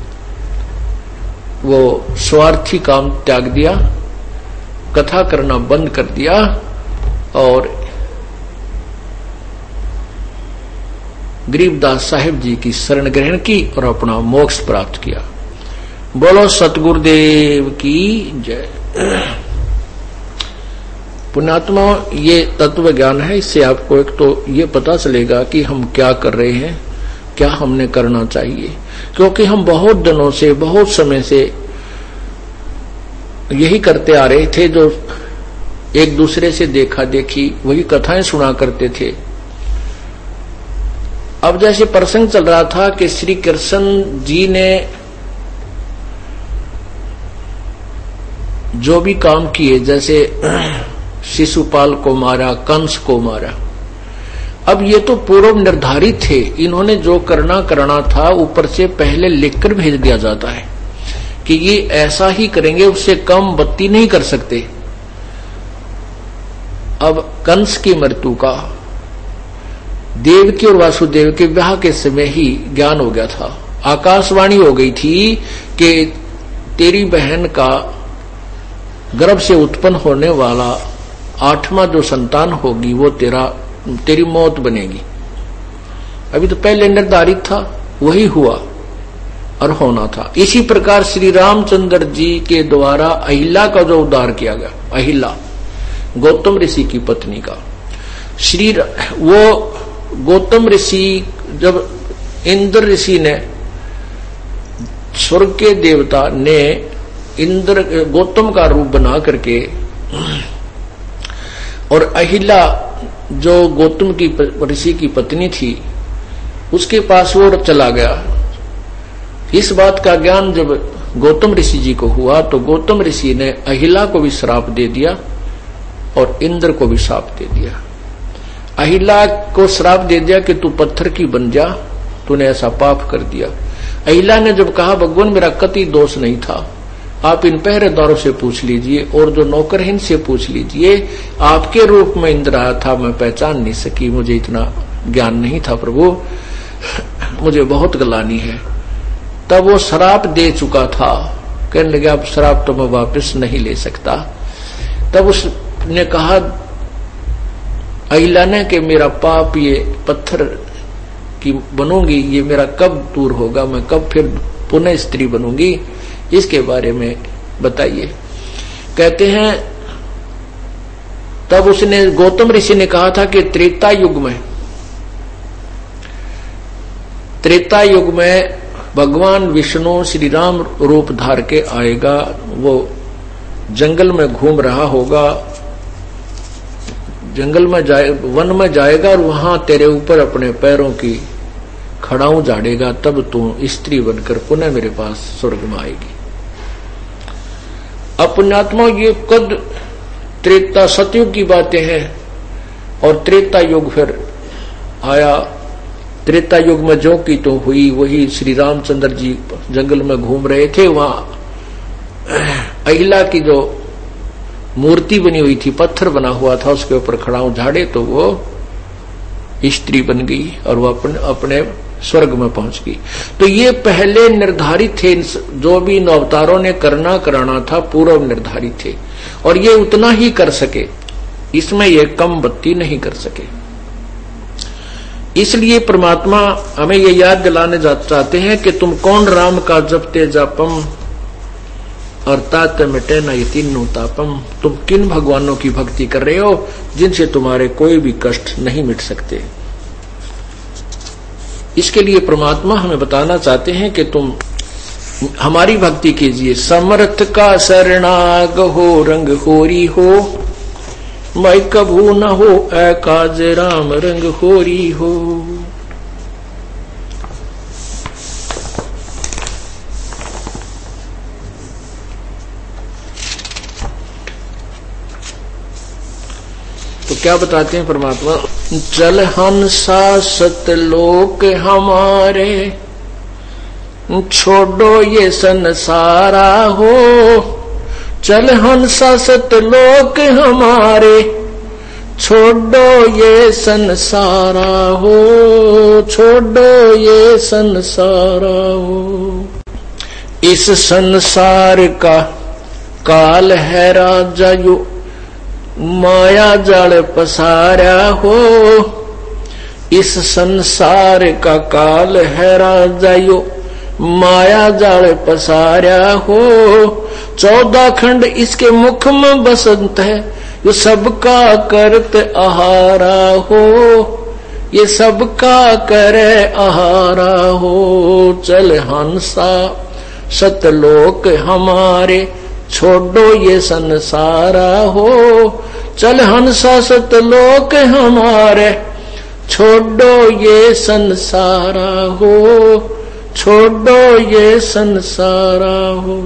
वो स्वार्थी काम त्याग दिया, कथा करना बंद कर दिया और गरीबदास साहिब जी की शरण ग्रहण की और अपना मोक्ष प्राप्त किया। बोलो सतगुरुदेव की जय। पुण्यात्मा, ये तत्व ज्ञान है। इससे आपको एक तो ये पता चलेगा कि हम क्या कर रहे हैं, क्या हमने करना चाहिए, क्योंकि हम बहुत दिनों से, बहुत समय से यही करते आ रहे थे, जो एक दूसरे से देखा देखी वही कथाएं सुना करते थे। अब जैसे प्रसंग चल रहा था कि श्री कृष्ण जी ने जो भी काम किए, जैसे शिशुपाल को मारा, कंस को मारा, अब ये तो पूर्व निर्धारित थे। इन्होंने जो करना करना था ऊपर से पहले लिखकर भेज दिया जाता है कि ये ऐसा ही करेंगे, उससे कम बत्ती नहीं कर सकते। अब कंस की मृत्यु का देवकी और वासुदेव के विवाह के समय ही ज्ञान हो गया था। आकाशवाणी हो गई थी कि तेरी बहन का गर्भ से उत्पन्न होने वाला आठवां जो संतान होगी वो तेरा तेरी मौत बनेगी। अभी तो पहले निर्धारित था, वही हुआ और होना था। इसी प्रकार श्री रामचंद्र जी के द्वारा अहिल्या का जो उद्धार किया गया, अहिल्या गौतम ऋषि की पत्नी का, श्री वो गौतम ऋषि, जब इंद्र ऋषि ने, स्वर्ग के देवता ने इंद्र गौतम का रूप बना करके, और अहिल्या जो गौतम की ऋषि की पत्नी थी उसके पास वो चला गया। इस बात का ज्ञान जब गौतम ऋषि जी को हुआ तो गौतम ऋषि ने अहिल्या को भी श्राप दे दिया और इंद्र को भी श्राप दे दिया। अहिल्या को श्राप दे दिया कि तू पत्थर की बन जा, तूने ऐसा पाप कर दिया। अहिल्या ने जब कहा भगवान मेरा कति दोष नहीं था, आप इन पहरेदारों से पूछ लीजिए और जो नौकरहीन से पूछ लीजिए, आपके रूप में इंद्र आया था, मैं पहचान नहीं सकी, मुझे इतना ज्ञान नहीं था प्रभु, मुझे बहुत गलानी है। तब वो श्राप दे चुका था, कहने लगे अब श्राप तो मैं वापस नहीं ले सकता। तब उसने कहा अहिल्या ने कि मेरा पाप ये पत्थर की बनूंगी, ये मेरा कब दूर होगा, मैं कब फिर पुनः स्त्री बनूंगी, इसके बारे में बताइए। कहते हैं तब उसने, गौतम ऋषि ने कहा था कि त्रेता युग में त्रेता युग में भगवान विष्णु श्री राम रूप धार के आएगा। वो जंगल में घूम रहा होगा, जंगल में जाए वन में जाएगा और वहां तेरे ऊपर अपने पैरों की खड़ाऊ झाड़ेगा, तब तू स्त्री बनकर पुनः मेरे पास स्वर्ग में आएगी। अपनात्मा ये कद त्रेता सतयुग की बातें हैं और त्रेता युग फिर आया। त्रेता युग में जो की तो हुई वही। श्री रामचंद्र जी जंगल में घूम रहे थे, वहां अहिला की जो मूर्ति बनी हुई थी, पत्थर बना हुआ था, उसके ऊपर खड़ाऊ झाड़े तो वो स्त्री बन गई और वो अपने अपने स्वर्ग में पहुंच गई। तो ये पहले निर्धारित थे, जो भी नौ अवतारों ने करना कराना था पूर्व निर्धारित थे और ये उतना ही कर सके, इसमें ये कम बत्ती नहीं कर सके। इसलिए परमात्मा हमें ये याद दिलाने चाहते हैं कि तुम कौन राम का जपते जापम और तात मिटे न ये तीनों तापम। तुम किन भगवानों की भक्ति कर रहे हो जिनसे तुम्हारे कोई भी कष्ट नहीं मिट सकते। इसके लिए परमात्मा हमें बताना चाहते हैं कि तुम हमारी भक्ति कीजिए। समर्थ का शरणाग हो, रंग होरी हो, मैं कभू न हो ऐ काज राम रंग होरी हो। तो क्या बताते हैं परमात्मा, चल हंसा सतलोक हमारे, छोड़ो ये संसारा हो। चल हंसा सतलोक हमारे, छोड़ो ये संसारा हो, छोड़ो ये संसारा हो। इस संसार का काल है राजा यो, माया जल पसारा हो। इस संसार का काल है राजा यो, माया जाल पसारा हो। चौदह खंड इसके मुख में बसंत है, ये सबका करत आहारा हो, ये सबका करे आहारा हो। चल हंसा सतलोक हमारे, छोड़ो ये संसारा हो। चल हंसा सतलोक हमारे, छोड़ो ये संसारा हो, छोड़ो ये संसारा हो।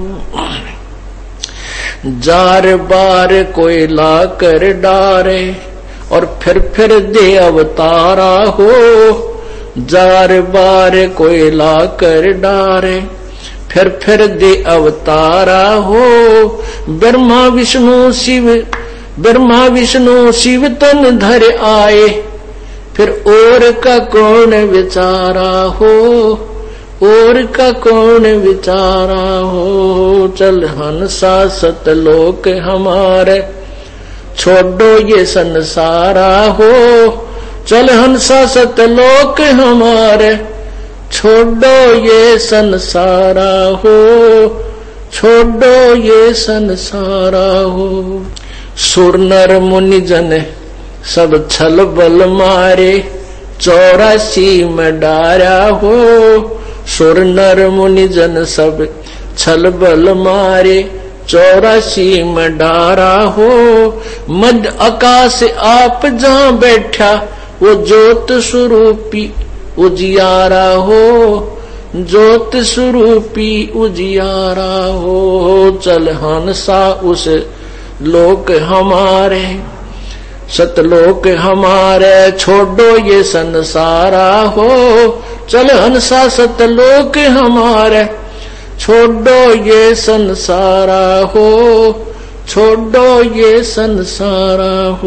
जार बार कोई ला कर डारे और फिर फिर दे अवतारा हो। जार बार कोई ला कर डारे फिर फिर दे अवतारा हो। ब्रह्मा विष्णु शिव, ब्रह्मा विष्णु शिव तन धर आए, फिर और का कौन विचारा हो, और का कौन विचारा हो। चल हंसा सतलोक हमारे, छोड़ो ये संसारा हो। चल हंसा सतलोक हमारे, छोड़ो ये संसारा हो, छोड़ो ये संसारा हो। सुर नर मुनि जन सब छल बल मारे, चौरासी में डारा हो। सुर नर मुनि जन सब छल बल मारे, चौरासी में डारा हो। मध्य आकाश आप जहां बैठा, वो ज्योत स्वरूपी उजियारा हो, ज्योत स्वरूपी उजियारा हो। चल हंसा उस लोक हमारे, सतलोक हमारे, छोड़ो ये संसारा हो। चल हंसा सतलोक हमारे, छोड़ो ये संसारा हो, छोड़ो ये संसारा हो।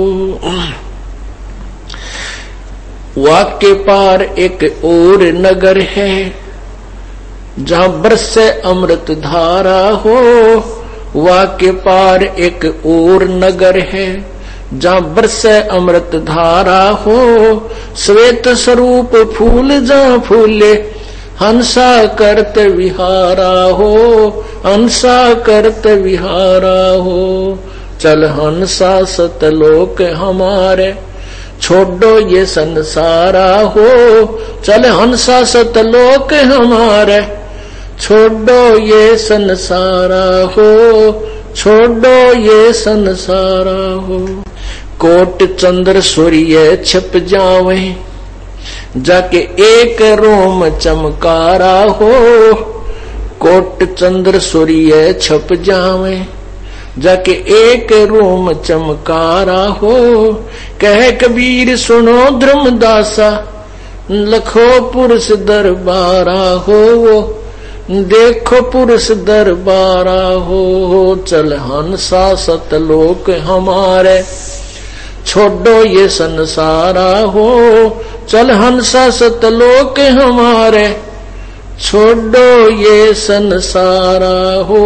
वाक्य पार एक और नगर है, जहां बरसे अमृत धारा हो। वाक्य पार एक और नगर है, जहां बरसे अमृत धारा हो। श्वेत स्वरूप फूल जहां फूले, हंसा करत विहारा हो, हंसा करत विहारा हो। चल हंसा सतलोक हमारे, छोड़ो ये संसारा हो, चल हंसा सतलोक हमारे। छोड़ो ये संसारा हो, छोड़ो ये संसारा हो। कोट चंद्र सूर्य छप जावे, जाके एक रोम चमकारा हो। कोट चंद्र सूर्य छप जावे, जाके एक रोम चमकारा हो। कह कबीर सुनो धर्मदासा, लखो पुरुष दरबारा हो। देखो पुरुष दरबारा हो, चल हंसा सतलोक हमारे। छोड़ो ये संसारा हो, चल हंसा सतलोक हमारे। छोड़ो ये संसारा हो,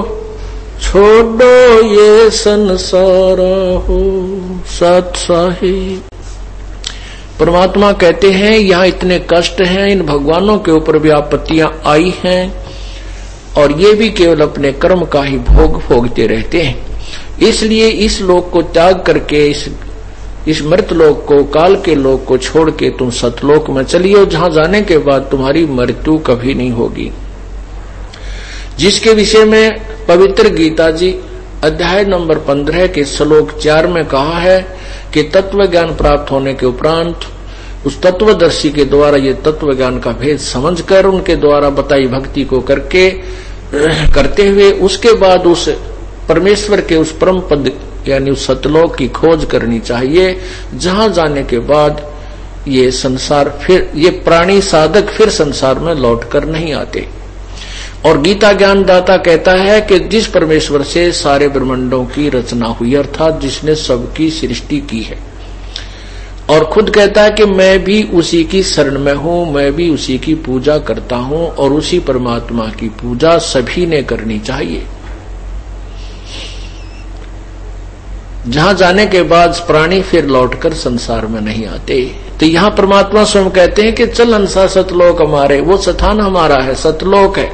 छोड़ो ये संसारा हो। सत साहिब परमात्मा कहते हैं यहाँ इतने कष्ट हैं, इन भगवानों के ऊपर भी आपत्तियां आई हैं और ये भी केवल अपने कर्म का ही भोग भोगते रहते हैं। इसलिए इस लोक को त्याग करके इस इस मृत लोक को, काल के लोक को छोड़ के तुम सतलोक में चलिए, जहां जाने के बाद तुम्हारी मृत्यु कभी नहीं होगी। जिसके विषय में पवित्र गीता जी अध्याय नंबर पंद्रह के श्लोक चार में कहा है कि तत्व ज्ञान प्राप्त होने के उपरांत उस तत्वदर्शी के द्वारा ये तत्व ज्ञान का भेद समझकर उनके द्वारा बताई भक्ति को करके करते हुए उसके बाद उस परमेश्वर के उस परम पद यानी उस सतलोक की खोज करनी चाहिए, जहां जाने के बाद ये संसार फिर ये प्राणी साधक फिर संसार में लौट कर नहीं आते। और गीता ज्ञान दाता कहता है कि जिस परमेश्वर से सारे ब्रह्मांडों की रचना हुई, अर्थात जिसने सबकी सृष्टि की है, और खुद कहता है कि मैं भी उसी की शरण में हूं, मैं भी उसी की पूजा करता हूं, और उसी परमात्मा की पूजा सभी ने करनी चाहिए। जहां जाने के बाद प्राणी फिर लौटकर संसार में नहीं आते। तो यहाँ परमात्मा स्वयं कहते हैं कि चल हंसा सतलोक हमारे, वो स्थान हमारा है, सतलोक है।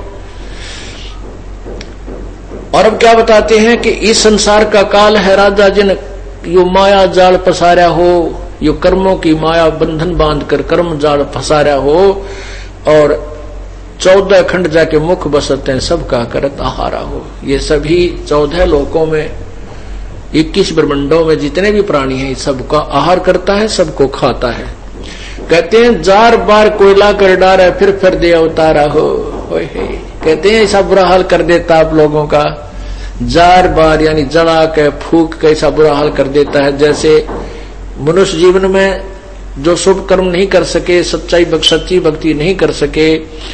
और अब क्या बताते हैं कि इस संसार का काल है राजा, जिन यो माया जाल पसारा हो, यो कर्मों की माया बंधन बांध कर कर्म जाल फसारा हो, और चौदह खंड जाके मुख बसते हैं सबका करत आहारा हो। ये सभी चौदह लोकों में इक्कीस ब्रह्मांडों में जितने भी प्राणी हैं सबका आहार करता है, सबको खाता है। कहते हैं जार बार कोयला कर डारा फिर फिर दे अवतारा हो। कहते हैं ऐसा बुरा हाल कर देता आप लोगों का, जार बार यानी जला के फूक के ऐसा बुरा हाल कर देता है। जैसे मनुष्य जीवन में जो शुभ कर्म नहीं कर सके, सच्चाई सच्ची भक्ति नहीं कर सके,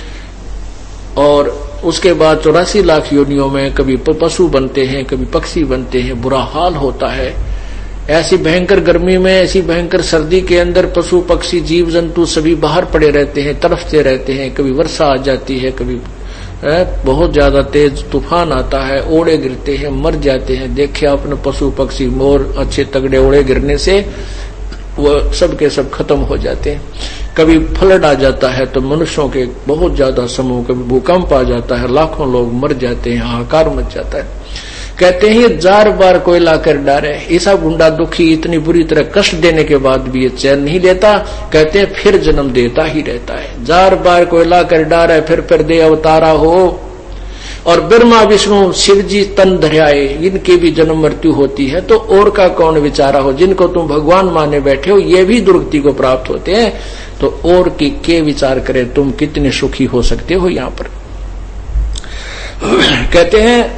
और उसके बाद चौरासी लाख योनियों में कभी पशु बनते हैं, कभी पक्षी बनते हैं, बुरा हाल होता है। ऐसी भयंकर गर्मी में, ऐसी भयंकर सर्दी के अंदर पशु पक्षी जीव जंतु सभी बाहर पड़े रहते हैं, तड़फते रहते हैं। कभी वर्षा आ जाती है, कभी बहुत ज्यादा तेज तूफान आता है, ओड़े गिरते हैं, मर जाते हैं। देखे आपने पशु पक्षी, मोर अच्छे तगड़े ओड़े गिरने से वो सब के सब खत्म हो जाते हैं। कभी फ्लड आ जाता है तो मनुष्यों के बहुत ज्यादा समूह, कभी भूकंप आ जाता है, लाखों लोग मर जाते हैं, हाहाकार मच जाता है। कहते हैं ये जार बार कोयला कर डारे, ऐसा गुंडा दुखी इतनी बुरी तरह कष्ट देने के बाद भी ये चैन नहीं लेता। कहते हैं फिर जन्म देता ही रहता है। जार बार कोयला कर डारे फिर फिर दे अवतारा हो। और ब्रह्मा विष्णु शिव जी तन धर्याए, इनकी भी जन्म मृत्यु होती है, तो और का कौन विचारा हो। जिनको तुम भगवान माने बैठे हो ये भी दुर्गति को प्राप्त होते हैं, तो और की के विचार करे, तुम कितने सुखी हो सकते हो। यहाँ पर कहते हैं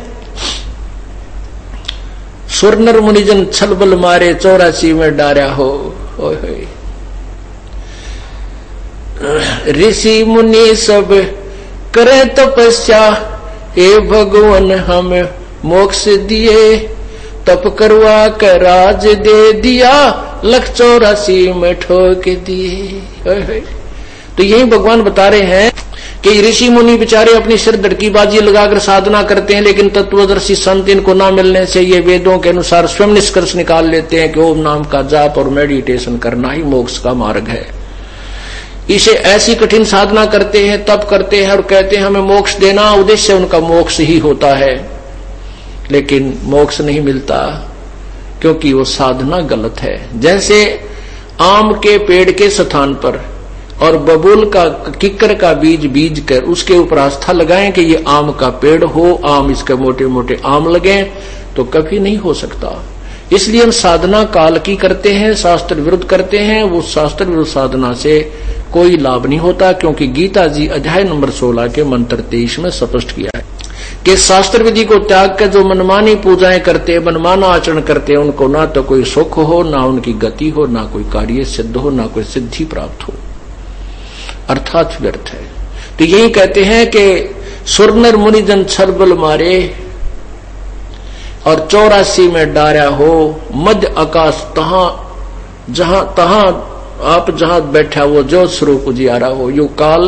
सुरनर मुनिजन छलबल मारे चौरासी में डारा हो। ऋषि मुनि सब करे तपस्या, हे भगवान हम मोक्ष दिए, तप करवा कर राज दे दिया, लख चौरासी में ठोक दिए। तो यही भगवान बता रहे हैं कि ऋषि मुनि बेचारे अपनी सिर धड़की बाजी लगाकर साधना करते हैं, लेकिन तत्वदर्शी संत इनको ना मिलने से ये वेदों के अनुसार स्वयं निष्कर्ष निकाल लेते हैं कि ओम नाम का जाप और मेडिटेशन करना ही मोक्ष का मार्ग है। इसे ऐसी कठिन साधना करते हैं, तप करते हैं और कहते हैं हमें मोक्ष देना, उद्देश्य उनका मोक्ष ही होता है, लेकिन मोक्ष नहीं मिलता क्योंकि वो साधना गलत है। जैसे आम के पेड़ के स्थान पर और बबूल का किक्कर का बीज बीज कर उसके ऊपर आस्था लगाएं कि ये आम का पेड़ हो, आम इसके मोटे मोटे आम लगे, तो कभी नहीं हो सकता। इसलिए हम साधना काल की करते हैं, शास्त्र विरुद्ध करते हैं। वो शास्त्र विरुद्ध साधना से कोई लाभ नहीं होता, क्योंकि गीता जी अध्याय नंबर सोलह के मंत्र तेईस में स्पष्ट किया है कि शास्त्र विधि को त्याग कर जो मनमानी पूजाएं करते, मनमाना आचरण करते, उनको ना तो कोई सुख हो, ना उनकी गति हो, ना कोई कार्य सिद्ध हो, ना कोई सिद्धि प्राप्त हो, अर्थात व्यर्थ है। तो यही कहते हैं कि सुरनर मुनिजन छरबल मारे और चौरासी में डारा हो, मध्य आकाश तहां जहां तहां आप जहां बैठा वो जो स्वरूप उजियारा हो। यो काल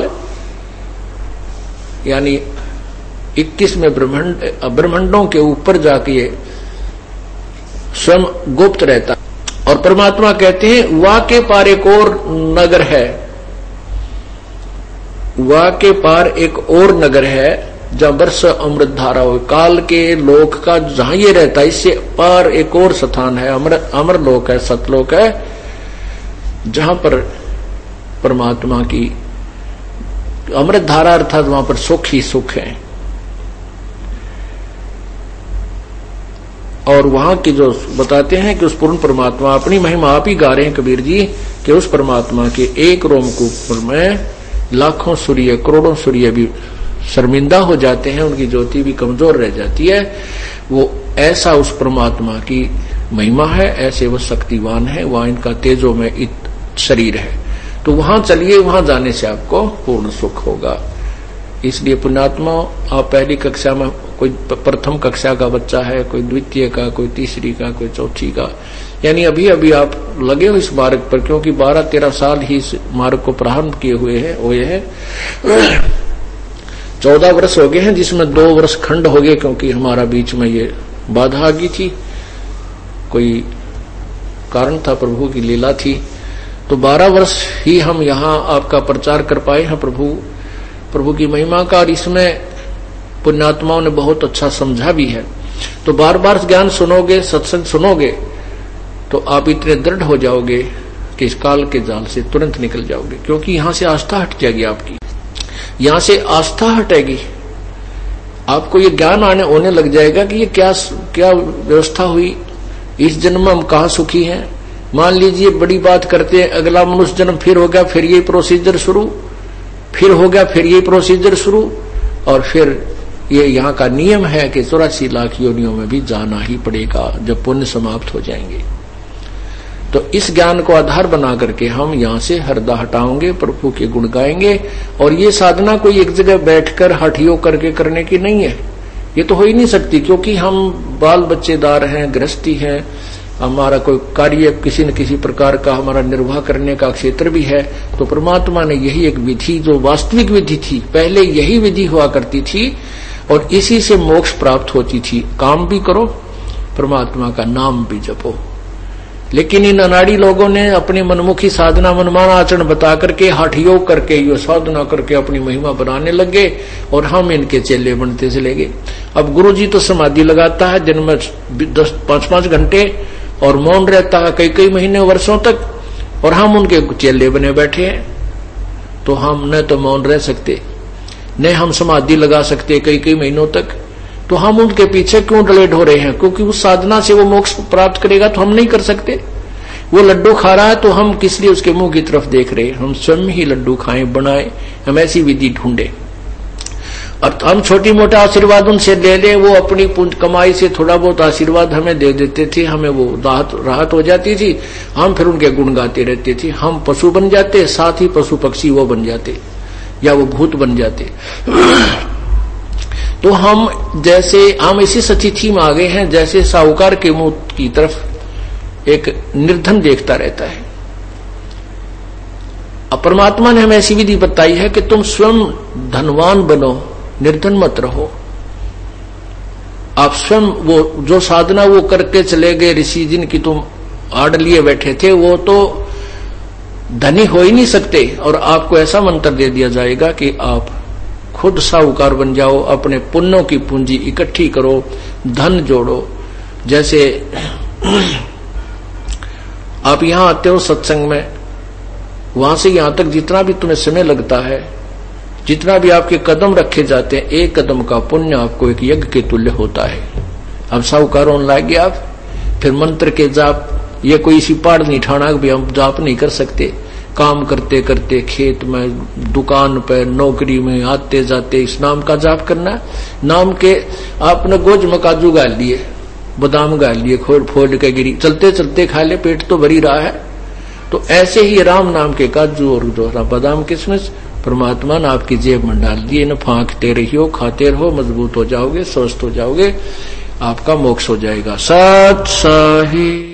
यानी इक्कीस में ब्रह्मांड ब्रह्मांडों के ऊपर जाके स्वयं गुप्त रहता। और परमात्मा कहते हैं वा के पार एक और नगर है, वा के पार एक और नगर है जहां वर्ष अमृत धारा हो। काल के लोक का जहां ये रहता है, इससे पार एक और स्थान है, अमर अमर लोक है, सतलोक है, जहां पर परमात्मा की अमृत धारा अर्थात वहां पर सुख ही सुख है। और वहां की जो बताते हैं कि उस पूर्ण परमात्मा, अपनी महिमा आप ही गा रहे हैं कबीर जी कि उस परमात्मा के एक रोमकूप में लाखों सूर्य करोड़ों सूर्य भी शर्मिंदा हो जाते हैं, उनकी ज्योति भी कमजोर रह जाती है। वो ऐसा उस परमात्मा की महिमा है, ऐसे वो शक्तिवान है, वहां इनका तेजो में इत शरीर है। तो वहां चलिए, वहां जाने से आपको पूर्ण सुख होगा। इसलिए पुण्यात्मा, आप पहली कक्षा में, कोई प्रथम कक्षा का बच्चा है, कोई द्वितीय का, कोई तीसरी का, कोई चौथी का, यानी अभी अभी आप लगे हो इस मार्ग पर, क्योंकि बारह तेरह साल ही इस मार्ग को प्रारंभ किए हुए हैं हुए हैं चौदह वर्ष हो गए हैं, जिसमें दो वर्ष खंड हो गए क्योंकि हमारा बीच में ये बाधा आ गई थी, कोई कारण था, प्रभु की लीला थी। तो बारह वर्ष ही हम यहाँ आपका प्रचार कर पाए हैं प्रभु प्रभु की महिमा का, और इसमें पुण्यात्माओं ने बहुत अच्छा समझा भी है। तो बार बार ज्ञान सुनोगे, सत्संग सुनोगे, तो आप इतने दृढ़ हो जाओगे कि इस काल के जाल से तुरंत निकल जाओगे, क्योंकि यहां से आस्था हट जाएगी आपकी, यहां से आस्था हटेगी, आपको ये ज्ञान आने होने लग जाएगा कि ये क्या क्या व्यवस्था हुई, इस जन्म में हम कहां सुखी हैं। मान लीजिए बड़ी बात करते हैं, अगला मनुष्य जन्म फिर हो गया, फिर ये प्रोसीजर शुरू, फिर हो गया, फिर ये प्रोसीजर शुरू, और फिर ये यहाँ का नियम है कि चौरासी लाख योनियों में भी जाना ही पड़ेगा जब पुण्य समाप्त हो जाएंगे। तो इस ज्ञान को आधार बना करके हम यहाँ से हरदा हटाओगे, प्रभु के गुण गाएंगे। और ये साधना कोई एक जगह बैठकर हठियो करके करने की नहीं है, ये तो हो ही नहीं सकती, क्योंकि हम बाल बच्चेदार हैं, गृहस्थी हैं, हमारा कोई कार्य किसी न किसी प्रकार का हमारा निर्वाह करने का क्षेत्र भी है। तो परमात्मा ने यही एक विधि, जो वास्तविक विधि थी, पहले यही विधि हुआ करती थी और इसी से मोक्ष प्राप्त होती थी। काम भी करो, परमात्मा का नाम भी जपो। लेकिन इन अनाड़ी लोगों ने अपनी मनमुखी साधना, मनमाना आचरण बता करके, हठयोग करके, ये साधना करके अपनी महिमा बनाने लगे और हम इनके चेले बनते चले गए। अब गुरु जी तो समाधि लगाता है दिन में दस पांच पांच घंटे और मौन रहता है कई कई महीने वर्षों तक, और हम उनके चेले बने बैठे हैं। तो हम न तो मौन रह सकते, न हम समाधि लगा सकते कई कई महीनों तक, तो हम उनके पीछे क्यों डलेट हो रहे हैं? क्योंकि उस साधना से वो मोक्ष प्राप्त करेगा तो हम नहीं कर सकते। वो लड्डू खा रहा है तो हम किस लिए उसके मुंह की तरफ देख रहे हैं? हम स्वयं ही लड्डू खाएं, बनाए, हम ऐसी विधि ढूंढे। और हम छोटी मोटा आशीर्वाद उनसे ले ले, वो अपनी कमाई से थोड़ा बहुत आशीर्वाद हमें दे देते थे, हमें वो राहत राहत हो जाती थी, हम फिर उनके गुण गाते रहते थे। हम पशु बन जाते, साथ ही पशु पक्षी वो बन जाते, या वो भूत बन जाते। तो हम जैसे हम इसी स्थिति में आ गए हैं, जैसे साहूकार के मुंह की तरफ एक निर्धन देखता रहता है। अब परमात्मा ने हमें ऐसी विधि बताई है कि तुम स्वयं धनवान बनो, निर्धन मत रहो। आप स्वयं वो जो साधना वो करके चले गए ऋषि, जिनकी तुम आड़ लिए बैठे थे, वो तो धनी हो ही नहीं सकते। और आपको ऐसा मंत्र दे दिया जाएगा कि आप खुद साहूकार बन जाओ, अपने पुण्यों की पूंजी इकट्ठी करो, धन जोड़ो। जैसे आप यहां आते हो सत्संग में, वहां से यहां तक जितना भी तुम्हें समय लगता है, जितना भी आपके कदम रखे जाते हैं, एक कदम का पुण्य आपको एक यज्ञ के तुल्य होता है। अब साहूकार होने लगे आप, फिर मंत्र के जाप, ये कोई इसी पहाड़ नहीं ठाना भी हम जाप नहीं कर सकते। काम करते करते खेत में, दुकान पर, नौकरी में, आते जाते इस नाम का जाप करना। नाम के आपने गोज में काजू गाल लिए, बादाम गाल लिए, खोल फोड़ के गिरी, चलते चलते खा ले, पेट तो भरी रहा है। तो ऐसे ही राम नाम के काजू और जो बादाम किशमिश परमात्मा ने आपकी जेब में डाल दिए, न फांकते रहियो, खाते रहो, मजबूत हो जाओगे, स्वस्थ हो जाओगे, आपका मोक्ष हो जाएगा। सत सही।